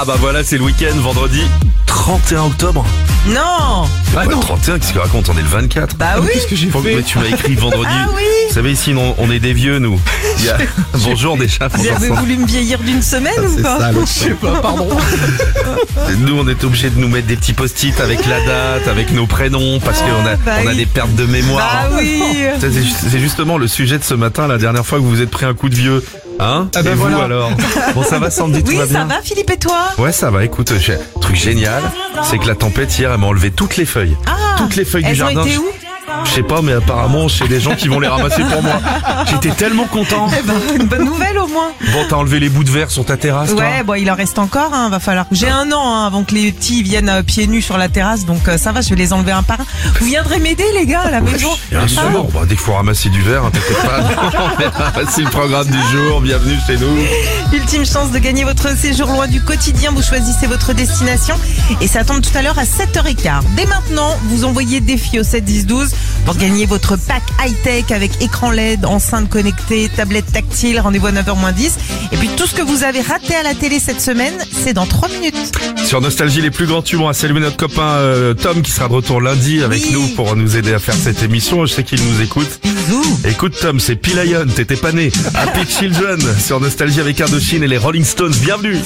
bah voilà, c'est le week-end, vendredi 31 octobre. Non. Ah non. 31, qu'est-ce que tu racontes? On est le 24. Bah oui. Qu'est-ce que j'ai fait? Mais tu m'as écrit vendredi. Ah oui. Vous savez, ici, on est des vieux, nous. Bonjour déjà. Vous avez voulu me vieillir d'une semaine ou pas? Je sais pas, pardon. Nous, on est obligés de nous mettre des petits post-it avec la date, avec nos prénoms, parce qu'on a, bah on a oui. des pertes de mémoire. Bah oui. Ça, c'est justement le sujet de ce matin, la dernière fois que vous vous êtes pris un coup de vieux. Hein? Ah ben Et vous voilà. alors? Bon, ça va, Sandy, tout Oui, va ça bien? va Philippe et toi? Ouais, ça va, écoute, truc génial, c'est que la tempête hier, elle m'a enlevé toutes les feuilles. Ah. Toutes les feuilles du Elles ont jardin. été où? Je sais pas, mais apparemment, chez des gens qui vont les ramasser pour moi. J'étais tellement content. Eh ben, une bonne nouvelle au moins. Bon, t'as enlevé les bouts de verre sur ta terrasse, toi? Ouais, bon, il en reste encore, hein, va falloir. J'ai 1 an hein, avant que les petits viennent pieds nus sur la terrasse, donc ça va, je vais les enlever un par un. Vous viendrez m'aider les gars à la maison? Bien sûr, bah, dès qu'il faut ramasser du verre, hein, t'inquiète pas. C'est le programme du jour, bienvenue chez nous. Ultime chance de gagner votre séjour loin du quotidien, vous choisissez votre destination et ça tombe tout à l'heure à 7h15. Dès maintenant, vous envoyez défi au 7 10 12 pour gagner votre pack high-tech avec écran LED, enceinte connectée, tablette tactile, rendez-vous à 9h-10. Et puis tout ce que vous avez raté à la télé cette semaine, c'est dans 3 minutes. Sur Nostalgie, les plus grands tubes, on va saluer notre copain Tom qui sera de retour lundi avec Oui. nous pour nous aider à faire cette émission. Je sais qu'il nous écoute. Bisous. Écoute Tom, c'est P-Lion, t'étais pas né. Happy Children sur Nostalgie avec Indochine et les Rolling Stones. Bienvenue.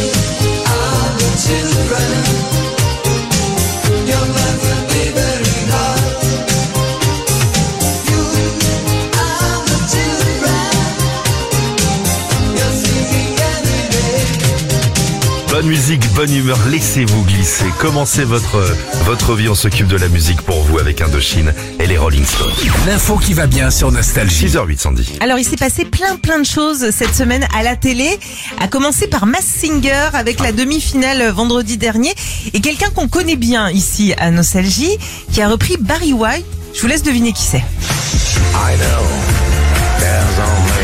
Bonne musique, bonne humeur, laissez-vous glisser. Commencez votre vie, on s'occupe de la musique pour vous avec Indochine et les Rolling Stones. L'info qui va bien sur Nostalgie. 6h08, Sandy. Alors il s'est passé plein de choses cette semaine à la télé, à commencer par Masked Singer avec la demi-finale vendredi dernier et quelqu'un qu'on connaît bien ici à Nostalgie qui a repris Barry White. Je vous laisse deviner qui c'est. I know there's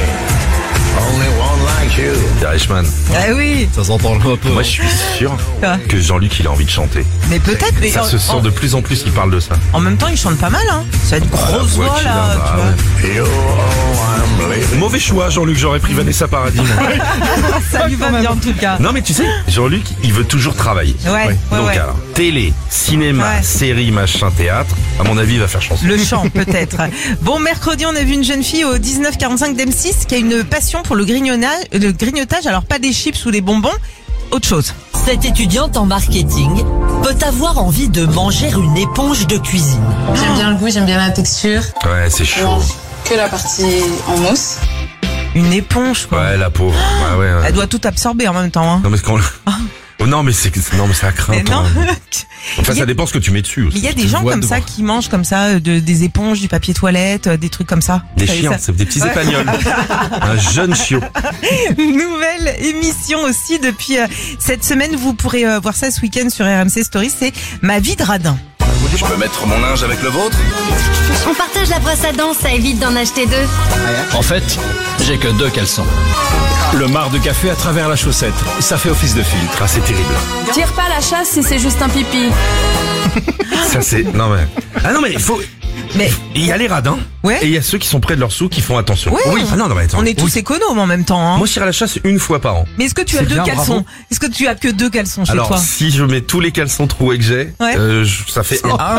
only one like you. Darichman. Ah oui, Ça s'entend un peu. Moi, je suis sûr Quoi que Jean-Luc, il a envie de chanter. mais peut-être, mais Ça se sent de plus en plus qu'il parle de ça. en même temps il chante pas mal hein. Ça va être grosse voix voix qu'il là, a, tu bah, vois. You know I'm leaving. Mauvais choix, Jean-Luc, j'aurais pris Vanessa Paradis. moi. Ça lui va bien en tout cas. Non, mais tu sais, Jean-Luc, il veut toujours travailler. Ouais. Donc, alors, télé, cinéma, Ouais. série, machin, théâtre, à mon avis, il va faire chanson. Le chant peut-être. Bon, mercredi, on a vu une jeune fille au 1945 d'M6 qui a une passion pour le grignotage, alors pas des chips ou des bonbons, autre chose. Cette étudiante en marketing peut avoir envie de manger une éponge de cuisine. J'aime bien le goût, j'aime bien la texture. Ouais, c'est chaud. Que la partie en mousse. Une éponge quoi. Ouais, la pauvre. Ouais, ouais. Elle doit tout absorber en même temps. Hein. Non, mais quand... Oh, non, mais ça craint. Mais non. Enfin, Il y a- ça dépend ce que tu mets dessus aussi. Il y a des gens vois comme ça devant. qui mangent comme ça des éponges, du papier toilette, des trucs comme ça. Des Vous savez chiens, ça c'est des petits Ouais. épagnols. Un jeune chiot. Nouvelle émission aussi depuis cette semaine. Vous pourrez voir ça ce week-end sur RMC Story. C'est Ma vie de radin. Je peux mettre mon linge avec le vôtre? On partage la brosse à dents, ça évite d'en acheter 2. En fait, j'ai que 2 caleçons. Le marc de café à travers la chaussette, ça fait office de filtre. Ah, c'est terrible. Tire pas la chasse si c'est juste un pipi. Ça, c'est... Non, mais... Ah non, mais il faut... Mais Il y a les radins. Ouais. Et il y a ceux qui sont près de leur sou qui font attention. Ouais. Oui. Ah non, mais attends. on est tous Oui. économes en même temps. Hein. Moi, je tire à la chasse une fois par an. Mais est-ce que tu as C'est 2 bien, caleçons? bravo. Est-ce que tu as que 2 caleçons chez Alors, toi? si je mets tous les caleçons troués que j'ai, Ouais. ça fait un.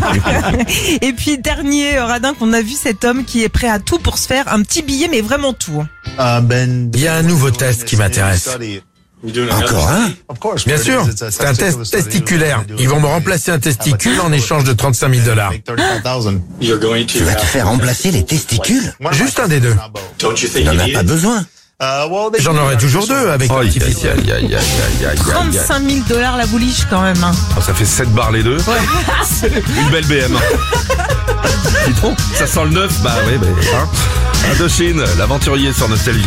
Et puis dernier radin qu'on a vu, cet homme qui est prêt à tout pour se faire un petit billet, mais vraiment tout. Il y a un nouveau test qui m'intéresse. Encore un? Bien sûr, c'est un test testiculaire. Ils vont me remplacer un testicule en échange de $35 000. Tu vas te faire remplacer les testicules? Juste un des deux. Tu n'en as pas besoin. J'en aurai toujours 2 avec Aïe, l'artificiel. aïe, aïe, aïe, aïe, aïe, aïe. 35 000 $ la bouliche quand même. Hein. Oh, ça fait 7 bars les deux. Une belle BM. Dis donc, ça sent le neuf. Bah ouais, hein. Indochine, l'aventurier sur Nostalgie.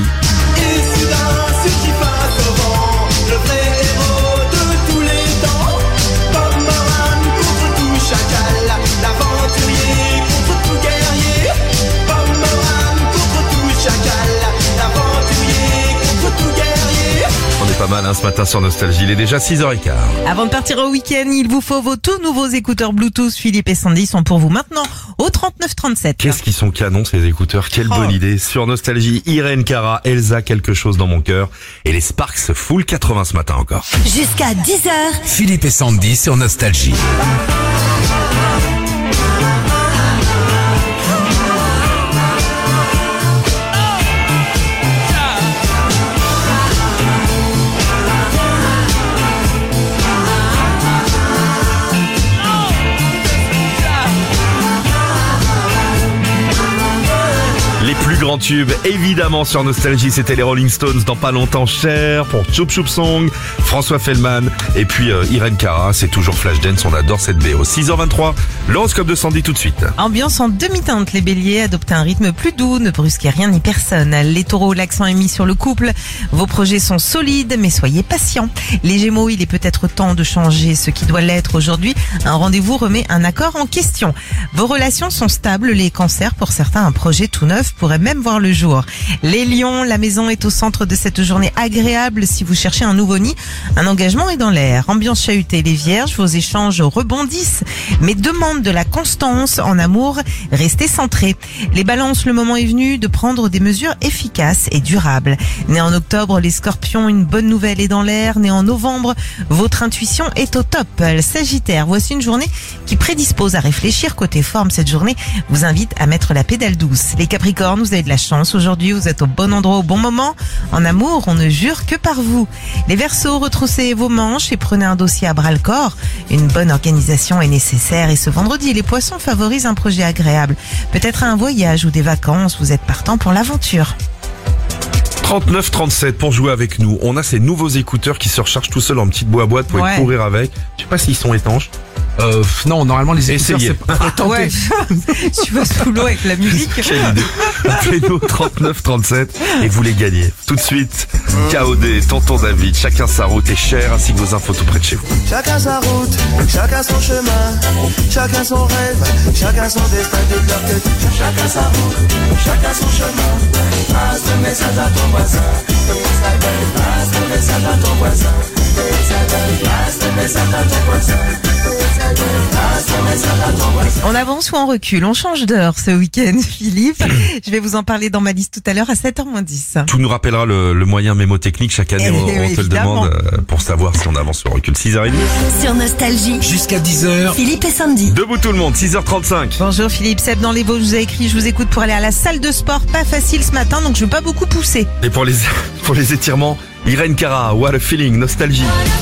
On n'est pas pas mal ce matin sur Nostalgie. Il est déjà 6h15. Avant de partir au week-end, il vous faut vos tout nouveaux écouteurs Bluetooth. Philippe et Sandy sont pour vous maintenant au 3937. Qu'est-ce qu'ils sont canons ces écouteurs. Quelle bonne idée. Sur Nostalgie, Irène Cara, Elsa, quelque chose dans mon cœur. Et les Sparks full 80 ce matin encore. Jusqu'à 10h. Philippe et Sandy sur Nostalgie. Les plus grands tubes, évidemment sur Nostalgie, c'était les Rolling Stones dans pas longtemps. Cher pour Choup Choup Song, François Fellman et puis Irène Cara, c'est toujours Flashdance, on adore cette BO. 6h23, l'horoscope de Sandy tout de suite. Ambiance en demi-teinte, les béliers, adoptez un rythme plus doux, ne brusquez rien ni personne. Les taureaux, l'accent est mis sur le couple, vos projets sont solides mais soyez patients. Les gémeaux, il est peut-être temps de changer ce qui doit l'être aujourd'hui. Un rendez-vous remet un accord en question. Vos relations sont stables, les cancers, pour certains un projet tout neuf pourrait même voir le jour. Les lions, la maison est au centre de cette journée agréable. Si vous cherchez un nouveau nid, un engagement est dans l'air. Ambiance chahutée, les vierges, vos échanges rebondissent, mais demandent de la constance en amour. Restez centrés. Les balances, le moment est venu de prendre des mesures efficaces et durables. Né en octobre, les scorpions, une bonne nouvelle est dans l'air. Né en novembre, votre intuition est au top. Sagittaire, voici une journée qui prédispose à réfléchir. Côté forme, cette journée vous invite à mettre la pédale douce. Les capricornes, vous avez de la chance aujourd'hui, vous êtes au bon endroit au bon moment. En amour, on ne jure que par vous. Les Verseaux, retroussez vos manches et prenez un dossier à bras-le-corps. Une bonne organisation est nécessaire et ce vendredi, les poissons favorisent un projet agréable. Peut-être un voyage ou des vacances, vous êtes partant pour l'aventure. 39-37 pour jouer avec nous. On a ces nouveaux écouteurs qui se rechargent tout seuls en petite boîte, vous pouvez courir avec. Je sais pas s'ils sont étanches. Non, normalement les écouteurs, essayez. c'est pas Ouais, tu vas sous l'eau avec la musique. Quelle idée. Appelez-nous 39-37 et vous les gagnez. Tout de suite, KOD, Tonton David, chacun sa route et Cher, ainsi que vos infos tout près de chez vous. Chacun sa route, chacun son chemin, chacun son rêve, chacun son destin de cœur que chacun sa route, chacun son chemin. Passe le message à ton voisin, passe le message à ton voisin, passe le message à ton voisin. On avance ou on recule? On change d'heure ce week-end, Philippe. Je vais vous en parler dans ma liste tout à l'heure à 7h-10. Tout nous rappellera le moyen mémotechnique. Chaque année, on te le demande pour savoir si on avance ou on recule. 6h30. Sur Nostalgie. jusqu'à 10h. Philippe et Sandy. Debout tout le monde, 6h35. Bonjour Philippe, Seb dans les Vosges, je vous ai écrit, je vous écoute pour aller à la salle de sport. Pas facile ce matin, donc je ne vais pas beaucoup pousser. Et pour les étirements, Irène Cara, What a Feeling, Nostalgie.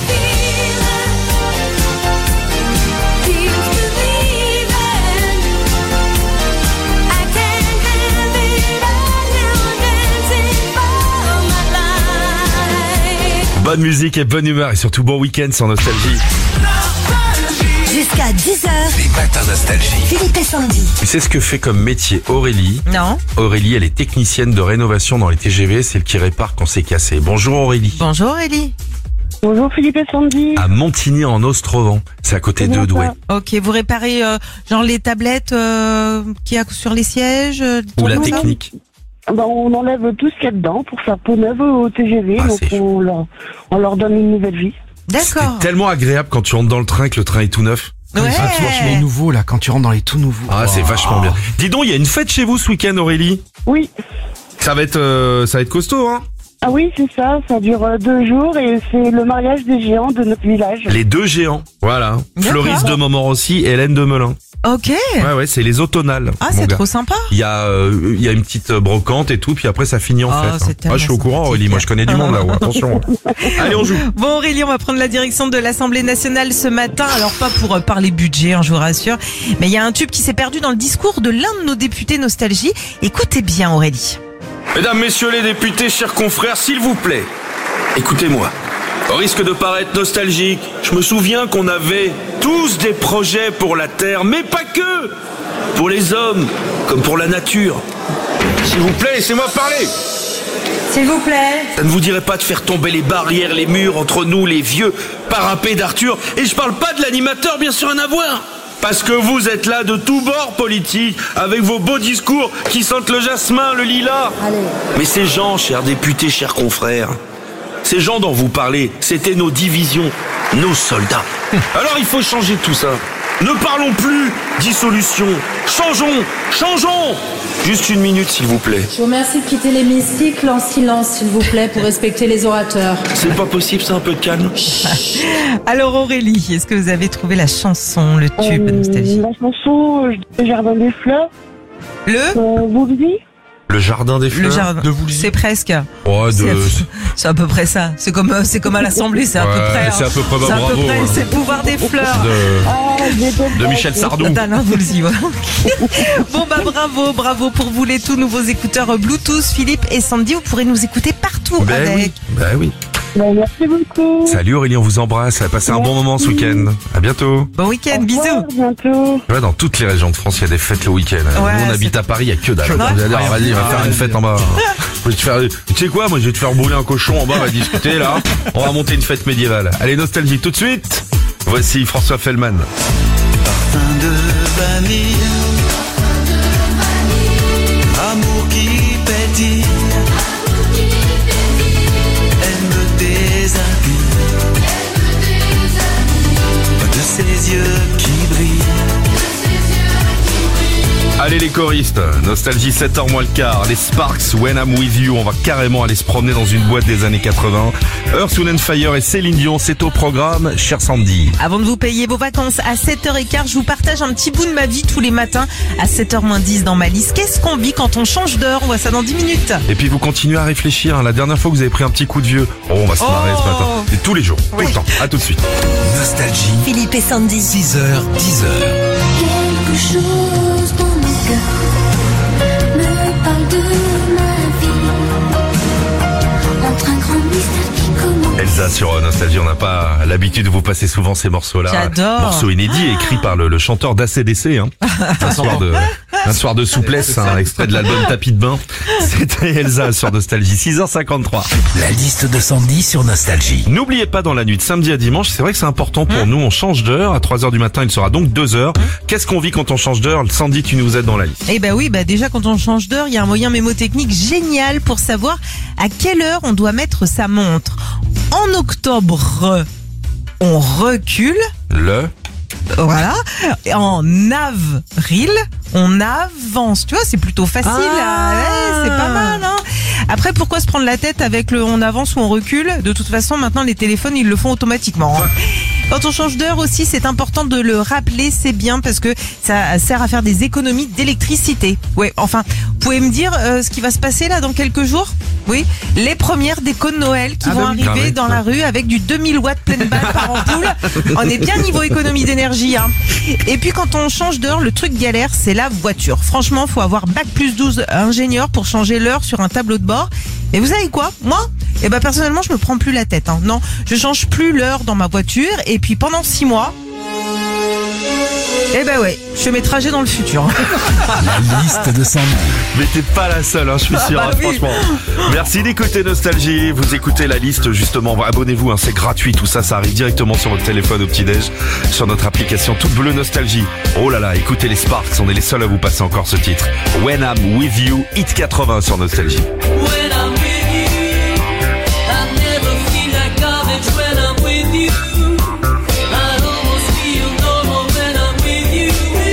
Bonne musique et bonne humeur et surtout bon week-end sur Nostalgie. Jusqu'à 10h. Les matins Nostalgie. Philippe et Sandy. Tu sais ce que fait comme métier Aurélie? Non. Aurélie, elle est technicienne de rénovation dans les TGV, c'est elle qui répare quand c'est cassé. Bonjour Aurélie. Bonjour Aurélie. Bonjour Philippe et Sandy. À Montigny en Ostrovent, c'est à côté de Douai. Ok, vous réparez genre les tablettes qu'il y a sur les sièges Ou la tout ça technique. On enlève tout ce qu'il y a dedans pour faire peau neuve au TGV, Ah, donc c'est on leur donne une nouvelle vie. D'accord. C'est tellement agréable quand tu rentres dans le train que le train est tout neuf. Ouais. Les nouveaux là, quand tu rentres dans les tout nouveaux. Ah, c'est vachement bien. Dis donc, il y a une fête chez vous ce week-end Aurélie? Oui. Ça va être costaud, hein? Ah oui, c'est ça, ça dure 2 jours et c'est le mariage des géants de notre village. Les deux géants, voilà. D'accord. Floris de Montmorency et Hélène de Melun. Ok. Ouais, c'est les automnales. Ah, mon c'est gars. trop sympa. Il y a une petite brocante et tout, puis après ça finit en Ah, c'est fête. tellement Je suis au courant sympathique. Aurélie, moi je connais du monde là-haut, attention. Allez, on joue. Bon Aurélie, on va prendre la direction de l'Assemblée nationale ce matin. Alors pas pour parler budget, je vous rassure, mais il y a un tube qui s'est perdu dans le discours de l'un de nos députés Nostalgie. Écoutez bien Aurélie. Mesdames, messieurs les députés, chers confrères, s'il vous plaît, écoutez-moi. Au risque de paraître nostalgique, je me souviens qu'on avait tous des projets pour la Terre, mais pas que. Pour les hommes, comme pour la nature. S'il vous plaît, laissez-moi parler. S'il vous plaît. Ça ne vous dirait pas de faire tomber les barrières, les murs entre nous, les vieux parapets d'Arthur. Et je parle pas de l'animateur, bien sûr, rien à voir. Parce que vous êtes là de tous bords politiques, avec vos beaux discours qui sentent le jasmin, le lilas. Allez. Mais ces gens, chers députés, chers confrères, Ces gens dont vous parlez, c'était nos divisions, nos soldats. Alors il faut changer tout ça. Ne parlons plus dissolution. Changeons. Juste une minute, s'il vous plaît. Je vous remercie de quitter l'hémicycle en silence, s'il vous plaît, pour respecter les orateurs. C'est pas possible, c'est un peu de calme. Alors Aurélie, est-ce que vous avez trouvé la chanson, le tube Nostalgie? La chanson Le Jardin des Fleurs. Woolsey. Le jardin des fleurs. Le jardin. De Woolsey. C'est presque. Ouais, c'est à peu près ça. C'est comme à l'Assemblée, c'est à peu près. C'est à peu près, C'est à peu bravo. près, c'est le pouvoir des fleurs. De Michel Sardou. d'Alain Woolsey, ouais. Bon bah bravo pour vous les tout nouveaux écouteurs Bluetooth, Philippe et Sandy, vous pourrez nous écouter partout avec. Oui. Merci beaucoup. Salut Aurélie, on vous embrasse. Passez un bon moment ce week-end. À bientôt. Bon week-end, bisous. À bientôt. Ouais, dans toutes les régions de France, il y a des fêtes le week-end. Ouais, nous, on habite à Paris, il y a que dalle. Ouais. Vas-y, on va faire une fête en bas. Tu sais quoi, moi je vais te faire brûler un cochon en bas, on va discuter là. On va monter une fête médiévale. Allez, Nostalgie tout de suite. Voici François Fellman. Parfum de vanille, amour qui pétille, elle me déshabille, de ses yeux qui brillent. Allez les choristes, Nostalgie 7h moins le quart, les Sparks, When I'm With You, on va carrément aller se promener dans une boîte des années 80. Earth, Wind & Fire et Céline Dion, c'est au programme, cher Sandy. Avant de vous payer vos vacances à 7h15, je vous partage un petit bout de ma vie tous les matins à 7h-10 dans ma liste. Qu'est-ce qu'on vit quand on change d'heure? On voit ça dans 10 minutes. Et puis vous continuez à réfléchir, la dernière fois que vous avez pris un petit coup de vieux, on va se marrer ce matin. Et tous les jours, tout le temps, à tout de suite. Nostalgie. Philippe et Sandy. 6h, 10h. Quelque chose dans mon cœur me parle de ma vie. Entre un grand mystère qui commence. Elsa sur Nostalgie, on n'a pas l'habitude de vous passer souvent ces morceaux-là. J'adore. Morceaux inédits écrits par le chanteur d'ACDC. Un soir de souplesse, un extrait de l'album Tapis de bain. C'était Elsa sur Nostalgie, 6h53. La liste de Sandy sur Nostalgie. N'oubliez pas, dans la nuit de samedi à dimanche, c'est vrai que c'est important pour nous, on change d'heure. À 3h du matin, il sera donc 2h. Qu'est-ce qu'on vit quand on change d'heure? Sandy, tu nous aides dans la liste. Eh ben oui, déjà quand on change d'heure, il y a un moyen mémotechnique génial pour savoir à quelle heure on doit mettre sa montre. En octobre, on recule. Voilà. Et en avril, on avance. Tu vois, c'est plutôt facile. C'est pas mal, hein. Après, pourquoi se prendre la tête avec le on avance ou on recule? De toute façon, maintenant, les téléphones, ils le font automatiquement. Hein. Quand on change d'heure aussi, c'est important de le rappeler, c'est bien parce que ça sert à faire des économies d'électricité. Ouais, enfin, vous pouvez me dire ce qui va se passer là dans quelques jours? Oui, les premières décos de Noël qui vont arriver dans la rue avec du 2000 watts pleine balle par ampoule. On est bien niveau économie d'énergie, hein. Et puis quand on change d'heure, le truc galère, c'est la voiture. Franchement, faut avoir bac+12 ingénieur pour changer l'heure sur un tableau de bord. Et vous savez quoi? Moi, personnellement, je me prends plus la tête, hein. Non, je change plus l'heure dans ma voiture. Et puis pendant 6 mois, je fais mes trajets dans le futur. La liste de Sandy. Mais t'es pas la seule, hein, je suis sûr, franchement. Merci d'écouter Nostalgie. Vous écoutez la liste, justement. Abonnez-vous, hein, c'est gratuit, tout ça, ça arrive directement sur votre téléphone au petit-déj, sur notre application toute bleue Nostalgie. Oh là là, écoutez les Sparks, on est les seuls à vous passer encore ce titre. When I'm With You, hit 80 sur Nostalgie. When I'm with you, I never feel like garbage when I'm with you. I almost feel normal when I'm with you.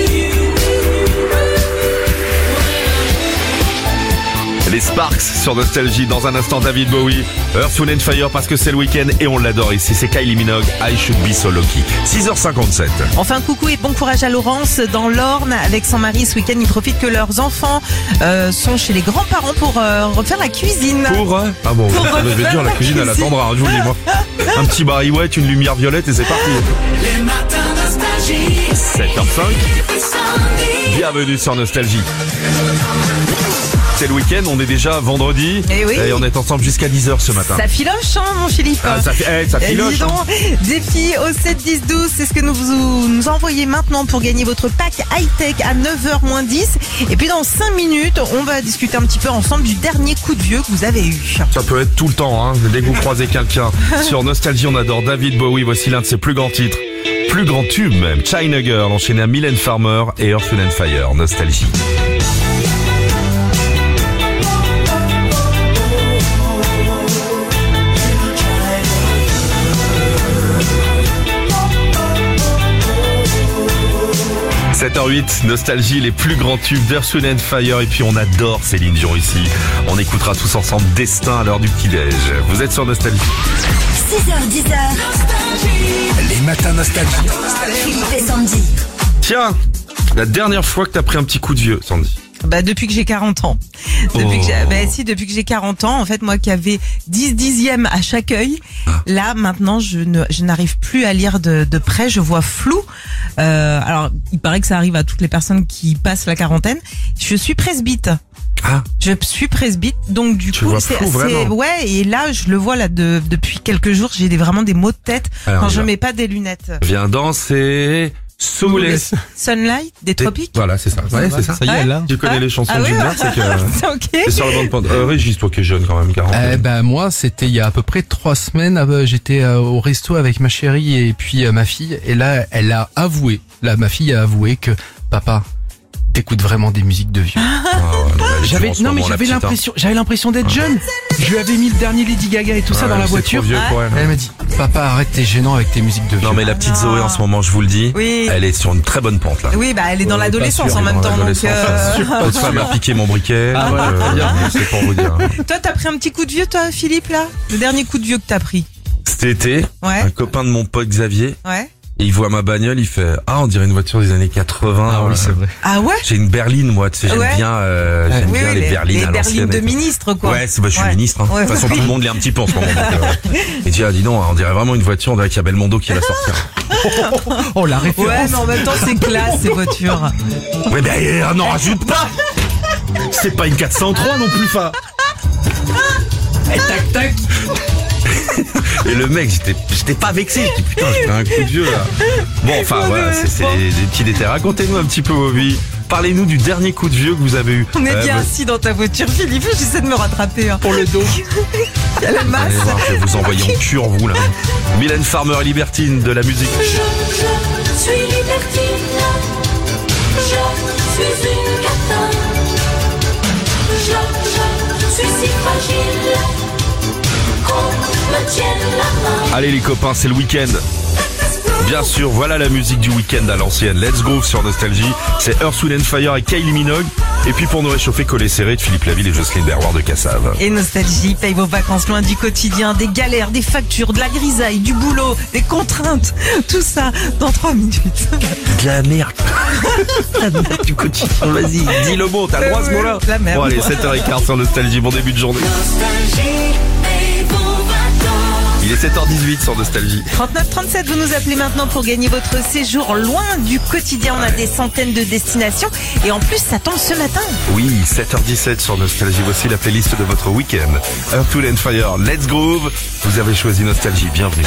Les Sparks sur Nostalgie, dans un instant David Bowie, Earth, Wind & Fire parce que c'est le week-end et on l'adore ici, c'est Kylie Minogue, I Should Be So Lucky. 6h57. Enfin coucou et bon courage à Laurence dans l'Orne avec son mari ce week-end, ils profitent que leurs enfants sont chez les grands-parents pour refaire la cuisine. Ah bon, je vais dire la cuisine elle attendra, je vous le dis moi. Un petit Barry White, une lumière violette et c'est parti. Les matins Nostalgie. 7h05. Bienvenue sur Nostalgie. C'est le week-end, on est déjà vendredi et on est ensemble jusqu'à 10h ce matin. Ça filoche, hein, mon Philippe. Ça filoche. Dis donc, défi au 7-10-12, c'est ce que nous envoyez maintenant pour gagner votre pack high-tech à 9h-10. Et puis dans 5 minutes, on va discuter un petit peu ensemble du dernier coup de vieux que vous avez eu. Ça peut être tout le temps, hein, dès que vous croisez quelqu'un. Sur Nostalgie, on adore David Bowie, voici l'un de ses plus grands titres. Plus grand tube même, China Girl, enchaîné à Mylène Farmer et Earth, Wind & Fire, Nostalgie. 7h08, Nostalgie, les plus grands tubes d'Earth, Wind & Fire. Et puis on adore Céline Dion ici. On écoutera tous ensemble Destin à l'heure du petit-déj. Vous êtes sur Nostalgie. 6h, 10h. Les matins nostalgie. Philippe et Sandy. Tiens, la dernière fois que t'as pris un petit coup de vieux, Sandy. Bah, depuis que j'ai 40 ans. Depuis que j'ai 40 ans, en fait, moi qui avais 10 dixièmes à chaque œil, là, maintenant, je n'arrive plus à lire de près, je vois flou. Alors, il paraît que ça arrive à toutes les personnes qui passent la quarantaine. Je suis presbyte. Ah. Je suis presbyte, donc du coup, ouais, et là, je le vois là depuis quelques jours, j'ai vraiment des maux de tête quand je mets pas des lunettes. Viens danser. Sous les Sunlight des tropiques. Voilà, c'est ça. Ouais, c'est ça. Ça y est, là. Tu connais les chansons de Gilbert, c'est que c'est ok. c'est sur la bande. Régis, toi qui es jeune quand même, 40. Moi, c'était il y a à peu près 3 semaines. J'étais au resto avec ma chérie et puis ma fille. Et là, ma fille a avoué que papa, t'écoutes vraiment des musiques de vieux. J'avais l'impression d'être jeune. Je lui avais mis le dernier Lady Gaga et tout ça dans la voiture. Elle m'a dit, papa, arrête, t'es gênant avec tes musiques de vieux. Non mais la petite Zoé en ce moment, je vous le dis, elle est sur une très bonne pente là. Oui, bah elle est dans l'adolescence en même temps. Votre femme a piqué mon briquet. C'est pour vous dire. Toi, t'as pris un petit coup de vieux, toi, Philippe, là? Le dernier coup de vieux que t'as pris? Cet été, un copain de mon pote Xavier. Ouais. Et il voit ma bagnole, il fait on dirait une voiture des années 80. Ah oui, c'est vrai. Ah ouais? J'ai une berline moi, tu sais, j'aime bien les berlines à l'ancienne. Les berlines de ministre quoi. Ouais, je suis ministre. De toute façon, tout le monde l'est un petit peu en ce moment. Et tu dis non, on dirait vraiment une voiture, on dirait qu'il y a Belmondo qui va sortir. Oh la référence. Ouais, mais en même temps c'est classe ces voitures. Ouais, ben on n'en rajoute pas. C'est pas une 403 non plus, Et tac tac. Et le mec, j'étais pas vexé. Je dis putain, j'ai pris un coup de vieux là. Bon, enfin voilà, c'est des petits détails. Racontez-nous un petit peu vos vies. Parlez-nous du dernier coup de vieux que vous avez eu. On est bien assis dans ta voiture, Philippe. J'essaie de me rattraper. Pour le dos. Il y a la masse. Allez voir, je vais vous envoyer en cure, vous là. Mylène Farmer, libertine de la musique. Je suis libertine. Je suis une catin. Je suis si fragile. Allez les copains, c'est le week-end. Bien sûr, voilà la musique du week-end à l'ancienne. Let's Go sur Nostalgie. C'est Earth, Wind & Fire et Kylie Minogue. Et puis pour nous réchauffer, Collet Serré de Philippe Laville et Jocelyne Berroir de Cassave. Et Nostalgie paye vos vacances loin du quotidien, des galères, des factures, de la grisaille, du boulot, des contraintes. Tout ça dans 3 minutes. De la merde. La merde du quotidien. Vas-y, dis le mot, t'as le droit à ce mot-là. La merde. Bon allez, 7h15 sur Nostalgie. Bon début de journée. Il est 7h18 sur Nostalgie. 39-37, vous nous appelez maintenant pour gagner votre séjour loin du quotidien. On a des centaines de destinations et en plus ça tombe ce matin. Oui, 7h17 sur Nostalgie. Voici la playlist de votre week-end. Earth, Wind & Fire, Let's Groove. Vous avez choisi Nostalgie, bienvenue.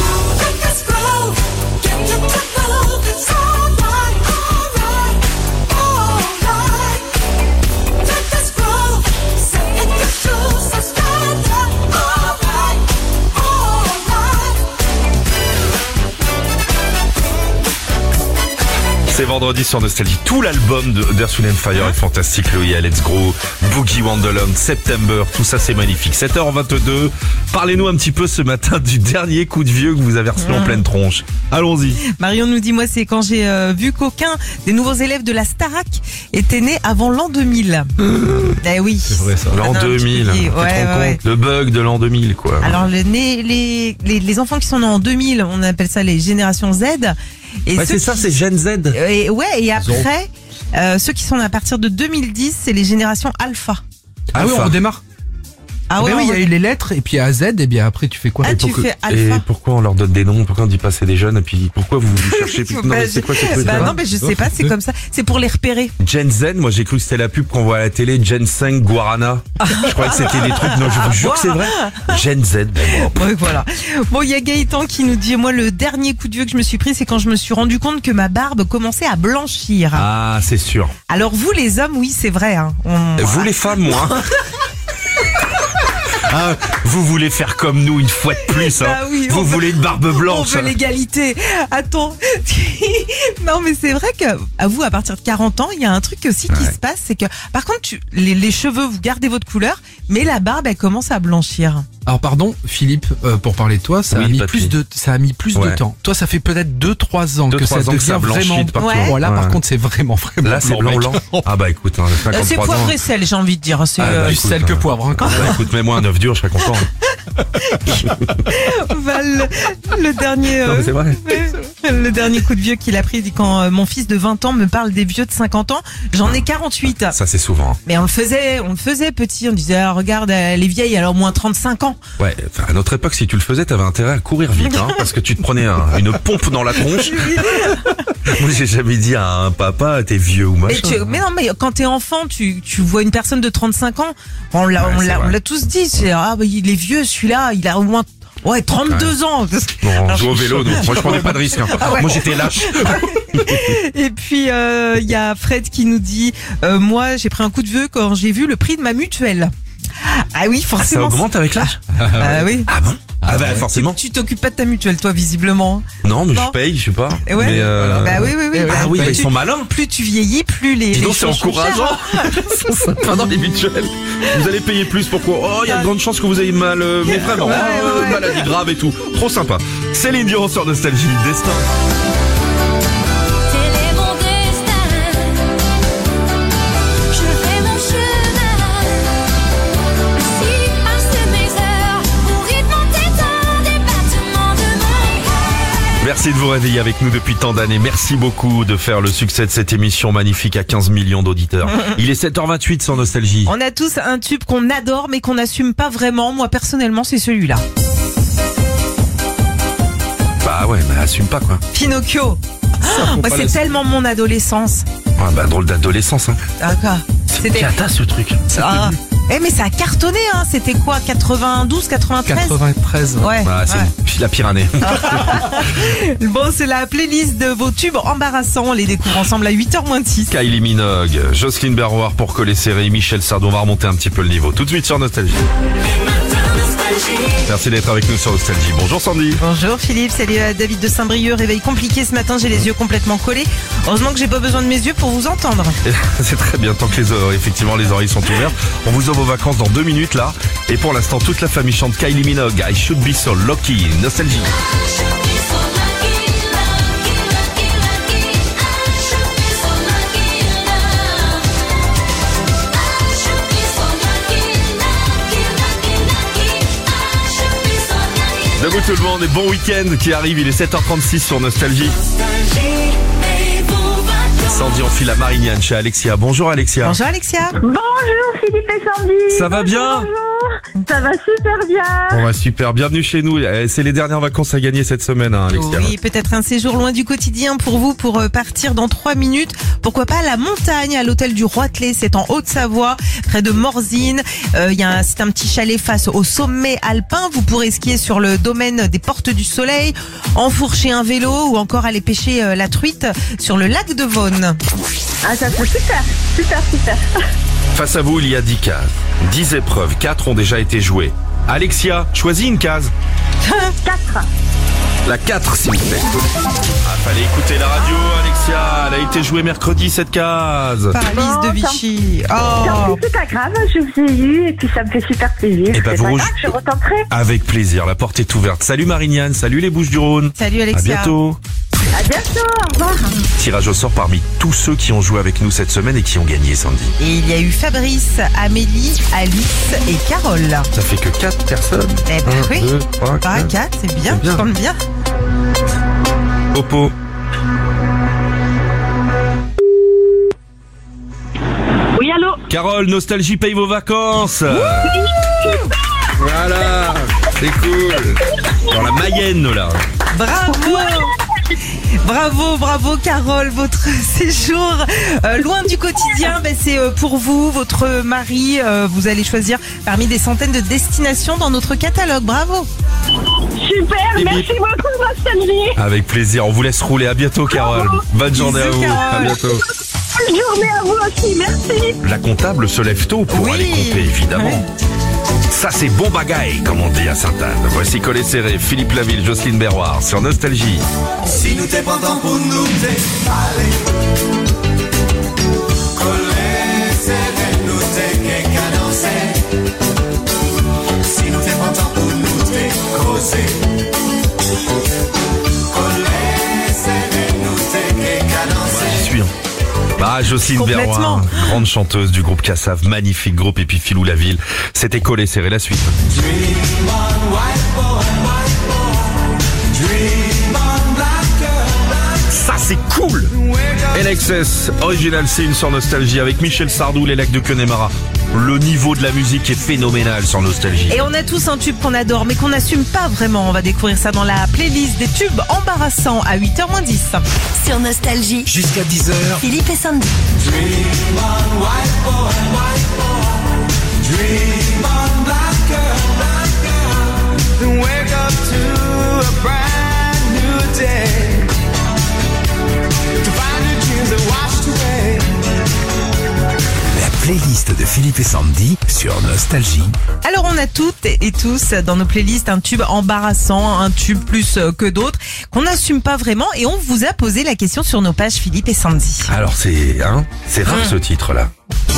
C'est vendredi sur Nostalgie. Tout l'album d'Earth, Wind & Fire est fantastique. Le Yeah, Let's Grow, Boogie Wonderland, September, tout ça c'est magnifique. 7h22. Parlez-nous un petit peu ce matin du dernier coup de vieux que vous avez reçu en pleine tronche. Allons-y. Marion nous dit, moi c'est quand j'ai vu qu'aucun des nouveaux élèves de la Starac était né avant l'an 2000. Eh oui. C'est vrai ça. L'an 2000. Tu te rends compte ? Le bug de l'an 2000 quoi. Alors les enfants qui sont nés en 2000, on appelle ça les générations Z. Et c'est ça, c'est Gen Z. Et après, ceux qui sont à partir de 2010, c'est les générations Alpha. Ah oui, on redémarre. Ah ouais, oui, il y a eu les lettres et puis à Z et bien après tu fais quoi? Tu fais Alpha. Et pourquoi on leur donne des noms? Pourquoi on dit pas c'est des jeunes? Et puis pourquoi vous cherchez? Non mais c'est quoi ce truc? Non mais je sais pas, c'est comme ça. C'est pour les repérer. Gen Z, moi j'ai cru que c'était la pub qu'on voit à la télé. Ginseng, Guarana. Je croyais que c'était des trucs. Non, je vous jure que c'est vrai. Gen Z. Oui, voilà. Bon, il y a Gaëtan qui nous dit, moi le dernier coup de vieux que je me suis pris, c'est quand je me suis rendu compte que ma barbe commençait à blanchir. Ah, c'est sûr. Alors vous les hommes, oui c'est vrai. Hein. Vous les femmes, moi. Ah, vous voulez faire comme nous une fois de plus, hein. Bah oui, vous voulez une barbe blanche. On veut l'égalité. Attends. Non mais c'est vrai que à vous, à partir de 40 ans, il y a un truc aussi qui se passe, c'est que par contre les cheveux, vous gardez votre couleur, mais la barbe elle commence à blanchir. Alors pardon, Philippe, pour parler de toi, ça a mis plus de temps. Toi, ça fait peut-être 2-3 ans que ça devient vraiment. Voilà, par contre, c'est vraiment Là, c'est blanc. Ah bah écoute, hein, c'est poivre et sel, j'ai envie de dire. C'est plus sel que poivre. Hein, écoute, mets-moi un œuf dur, je serais content. Val, le dernier. Non, mais c'est vrai. Le dernier coup de vieux qu'il a pris, dit quand mon fils de 20 ans me parle des vieux de 50 ans, j'en ai 48. Ça c'est souvent. Mais on le faisait petit, on disait regarde, elle est vieille, elle a au moins 35 ans. Ouais, à notre époque, si tu le faisais, t'avais intérêt à courir vite, hein, parce que tu te prenais une pompe dans la tronche. Moi, j'ai jamais dit à un papa, t'es vieux ou machin. Mais non, mais quand t'es enfant, tu vois une personne de 35 ans, on l'a tous dit, il est vieux celui-là, il a au moins 32 ans. Bon, on joue au vélo, nous. Moi je prenais pas de risque. Hein. Moi j'étais lâche. Et puis il y a Fred qui nous dit moi j'ai pris un coup de vieux quand j'ai vu le prix de ma mutuelle. Ah oui, forcément. Ça augmente avec l'âge. Oui. Ah bon? Ah bah forcément. Tu t'occupes pas de ta mutuelle toi visiblement. Non mais je paye, je sais pas. Ouais. Mais bah oui. Ah oui, ils sont malins. Plus tu vieillis, plus les c'est encourageant. Ils sont sympas dans les mutuelles. Vous allez payer plus, pourquoi? Oh, il y a de grandes chances que vous ayez mal, mais vraiment, maladie grave et tout. Trop sympa. Céline Dion sur Nostalgie, Destin. Merci de vous réveiller avec nous depuis tant d'années. Merci beaucoup de faire le succès de cette émission magnifique à 15 millions d'auditeurs. Il est 7h28 sur Nostalgie. On a tous un tube qu'on adore mais qu'on n'assume pas vraiment. Moi personnellement c'est celui-là. Bah ouais, mais assume pas quoi. Pinocchio. Moi c'est tellement mon adolescence. Ah bah drôle d'adolescence hein. Ah quoi. C'était cata ce truc. Mais ça a cartonné hein, c'était quoi 92, 93 93. Ouais. Bah, c'est la pire année. Bon, c'est la playlist de vos tubes embarrassants, on les découvre ensemble à 8h moins 6. Kylie Minogue, Jocelyne Berroir pour coller serré, Michel Sardou, on va remonter un petit peu le niveau. Tout de suite sur Nostalgie. Merci d'être avec nous sur Nostalgie. Bonjour Sandy. Bonjour Philippe, salut à David de Saint-Brieuc. Réveil compliqué ce matin, j'ai les yeux complètement collés. Heureusement que j'ai pas besoin de mes yeux pour vous entendre. C'est très bien, tant que effectivement les oreilles sont ouvertes. On vous offre vos vacances dans 2 minutes là. Et pour l'instant, toute la famille chante Kylie Minogue, I Should Be So Lucky, Nostalgie. Debout tout le monde et bon week-end qui arrive, il est 7h36 sur Nostalgie. Sandy enfile à Marignane chez Alexia. Bonjour Alexia. Bonjour Alexia. Bonjour Philippe et Sandy. Ça va bien? Bonjour. Ça va super bien. On va super, bienvenue chez nous. C'est les dernières vacances à gagner cette semaine hein, Alexia. Oui, peut-être un séjour loin du quotidien pour vous pour partir dans 3 minutes. Pourquoi pas à la montagne, à l'hôtel du Roitelet, c'est en Haute-Savoie, près de Morzine. C'est un petit chalet face au sommet alpin. Vous pourrez skier sur le domaine des Portes du Soleil, enfourcher un vélo ou encore aller pêcher la truite sur le lac de Vaune. Ah, ça serait super. Face à vous, il y a 10 cases. 10 épreuves, 4 ont déjà été jouées. Alexia, choisis une case. 4. La 4, s'il vous plaît. Fallait écouter la radio, Alexia. Elle a été jouée mercredi, cette case. Par Alice de Vichy. C'est pas grave, je vous ai eu et puis ça me fait super plaisir. Et je retenterai. Avec plaisir, la porte est ouverte. Salut Marignane, salut les Bouches-du-Rhône. Salut Alexia. À bientôt. À bientôt, au revoir. Tirage au sort parmi tous ceux qui ont joué avec nous cette semaine et qui ont gagné, Sandy. Et il y a eu Fabrice, Amélie, Alice et Carole. Ça fait que 4 personnes. Eh ben 1, oui. 2, 3, 4, c'est bien, je sens bien. Popo. Oui, allô? Carole, Nostalgie paye vos vacances. Voilà, c'est cool. Dans la Mayenne, là. Bravo Carole, votre séjour loin du quotidien, c'est pour vous, votre mari, vous allez choisir parmi des centaines de destinations dans notre catalogue, bravo. Super, merci beaucoup Nostalgie. Avec plaisir, on vous laisse rouler, à bientôt Carole. Bonne journée à vous, à bientôt. Bonne journée à vous aussi, merci. La comptable se lève tôt pour aller compter, évidemment. Ouais. Ça c'est bon bagaille, comme on dit à Sainte-Anne. Voici Collet Serré, Philippe Laville, Jocelyne Berroir sur Nostalgie. Si nous t'es pas temps pour nous allez. Collet Serré, nous t'es qu'à danser. Si nous t'es pas temps pour Ah, Jocelyne Complètement. Berroin, grande chanteuse du groupe Cassav, magnifique groupe, et puis Philou Laville. C'était collé, serré, la suite. Ça c'est cool. NXS, Original Sin sur Nostalgie avec Michel Sardou, les lacs de Connemara. Le niveau de la musique est phénoménal sur Nostalgie. Et on a tous un tube qu'on adore mais qu'on n'assume pas vraiment. On va découvrir ça dans la playlist des tubes embarrassants à 8h-10. Sur Nostalgie. Jusqu'à 10h. Philippe et Sandy. La playlist de Philippe et Sandy sur Nostalgie. Alors on a toutes et tous dans nos playlists un tube embarrassant, un tube plus que d'autres, qu'on n'assume pas vraiment, et on vous a posé la question sur nos pages Philippe et Sandy. Alors c'est rare ce titre là.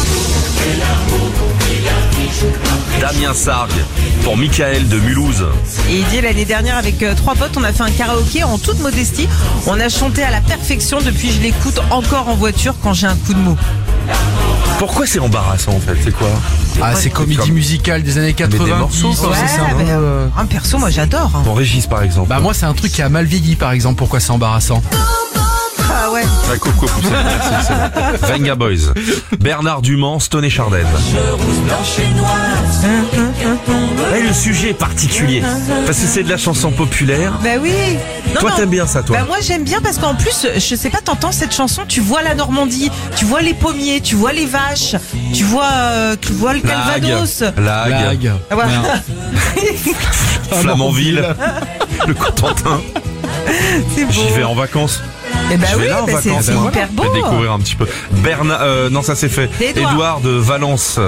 Damien Sargue pour Michael de Mulhouse. Et il dit l'année dernière avec 3 potes, on a fait un karaoké en toute modestie. On a chanté à la perfection, depuis je l'écoute encore en voiture quand j'ai un coup de mou. Pourquoi c'est embarrassant en fait? C'est quoi? Ah, c'est comédie musicale des années 80. des morceaux, ça, Ouais, c'est ça, mais, un perso, moi j'adore. Pour Régis par exemple. Bah moi c'est un truc qui a mal vieilli par exemple. Pourquoi c'est embarrassant? Ah ouais. Ah, coupe, c'est bon, merci, c'est bon. Venga Boys. Bernard Dumont, Stone et Chardin. Ouais, le sujet est particulier parce que c'est de la chanson populaire. Bah oui. Non, Toi non. t'aimes bien ça, toi? Bah moi j'aime bien parce qu'en plus, je sais pas, t'entends cette chanson, tu vois la Normandie, tu vois les pommiers, tu vois les vaches, tu vois le Calvados. Lag. Ah, voilà. Flamanville. Le Cotentin. C'est beau. J'y vais en vacances. Eh bah Je vais oui, là en bah vacances. c'est hyper beau. Je vais découvrir un petit peu. Non, ça c'est fait. Édouard. Édouard de Valence.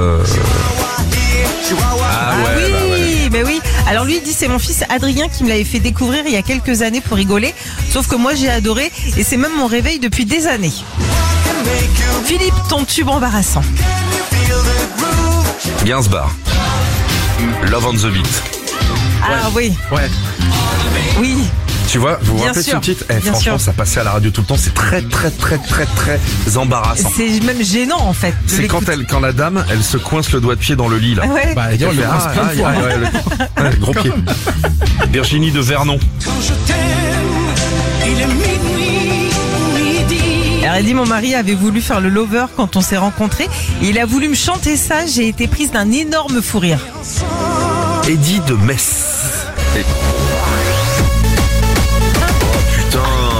Ah Ah ouais, oui, bah ouais. mais oui. Alors lui il dit c'est mon fils Adrien qui me l'avait fait découvrir il y a quelques années pour rigoler. Sauf que moi j'ai adoré et c'est même mon réveil depuis des années. Philippe, ton tube embarrassant. Gainsbourg. Love on the Beat. Ah oui. Ouais. Oui. Tu vois, vous vous Bien rappelez sûr, ce titre? bien Franchement, sûr. ça passait à la radio tout le temps. C'est très embarrassant. C'est même gênant en fait. de C'est l'écouter. quand la dame, elle se coince le doigt de pied dans le lit là. Ouais. Bah d'ailleurs, Elle le fait, prince plein de fois. ouais, gros pied. Virginie de Vernon. Alors elle dit mon mari avait voulu faire le lover quand on s'est rencontrés. Et il a voulu me chanter ça. J'ai été prise d'un énorme fou rire. Eddie de Metz. Oh putain.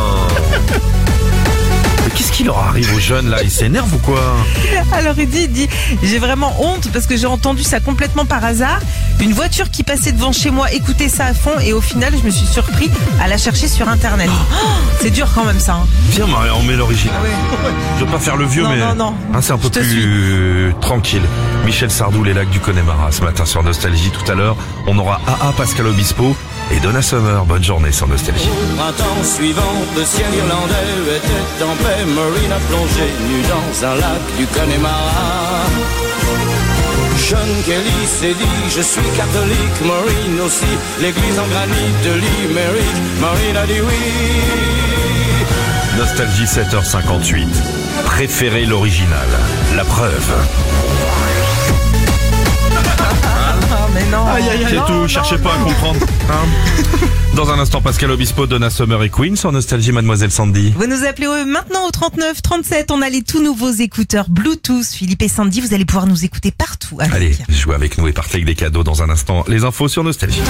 Mais qu'est-ce qui leur arrive aux jeunes là? Ils s'énervent ou quoi? Alors il dit j'ai vraiment honte parce que j'ai entendu ça complètement par hasard. Une voiture qui passait devant chez moi, écoutait ça à fond et au final je me suis surpris à la chercher sur internet. Oh, c'est dur quand même ça. Hein. Viens, on met l'original. Je veux pas faire le vieux, Non, mais non. hein, c'est un peu Je te plus tranquille. Michel Sardou, les lacs du Connemara, ce matin sur Nostalgie. Tout à l'heure, on aura AA Pascal Obispo et Donna Summer. Bonne journée sur Nostalgie. Printemps suivant, le ciel irlandais était en paix. Marine a plongé nue dans un lac du Connemara. John Kelly s'est dit, je suis catholique. Maureen aussi, l'église en granit de Limerick. Maureen a dit oui. Nostalgie 7h58. Préférez l'original. La preuve. Ah mais non. C'est Non, tout, non, cherchez non. pas à comprendre. Hein. Dans un instant, Pascal Obispo, Donna Summer et Queen sur Nostalgie, Mademoiselle Sandy. Vous nous appelez maintenant au 39 37. On a les tout nouveaux écouteurs Bluetooth Philippe et Sandy. Vous allez pouvoir nous écouter partout. Avec. Allez, jouez avec nous et partez avec des cadeaux dans un instant. Les infos sur Nostalgie.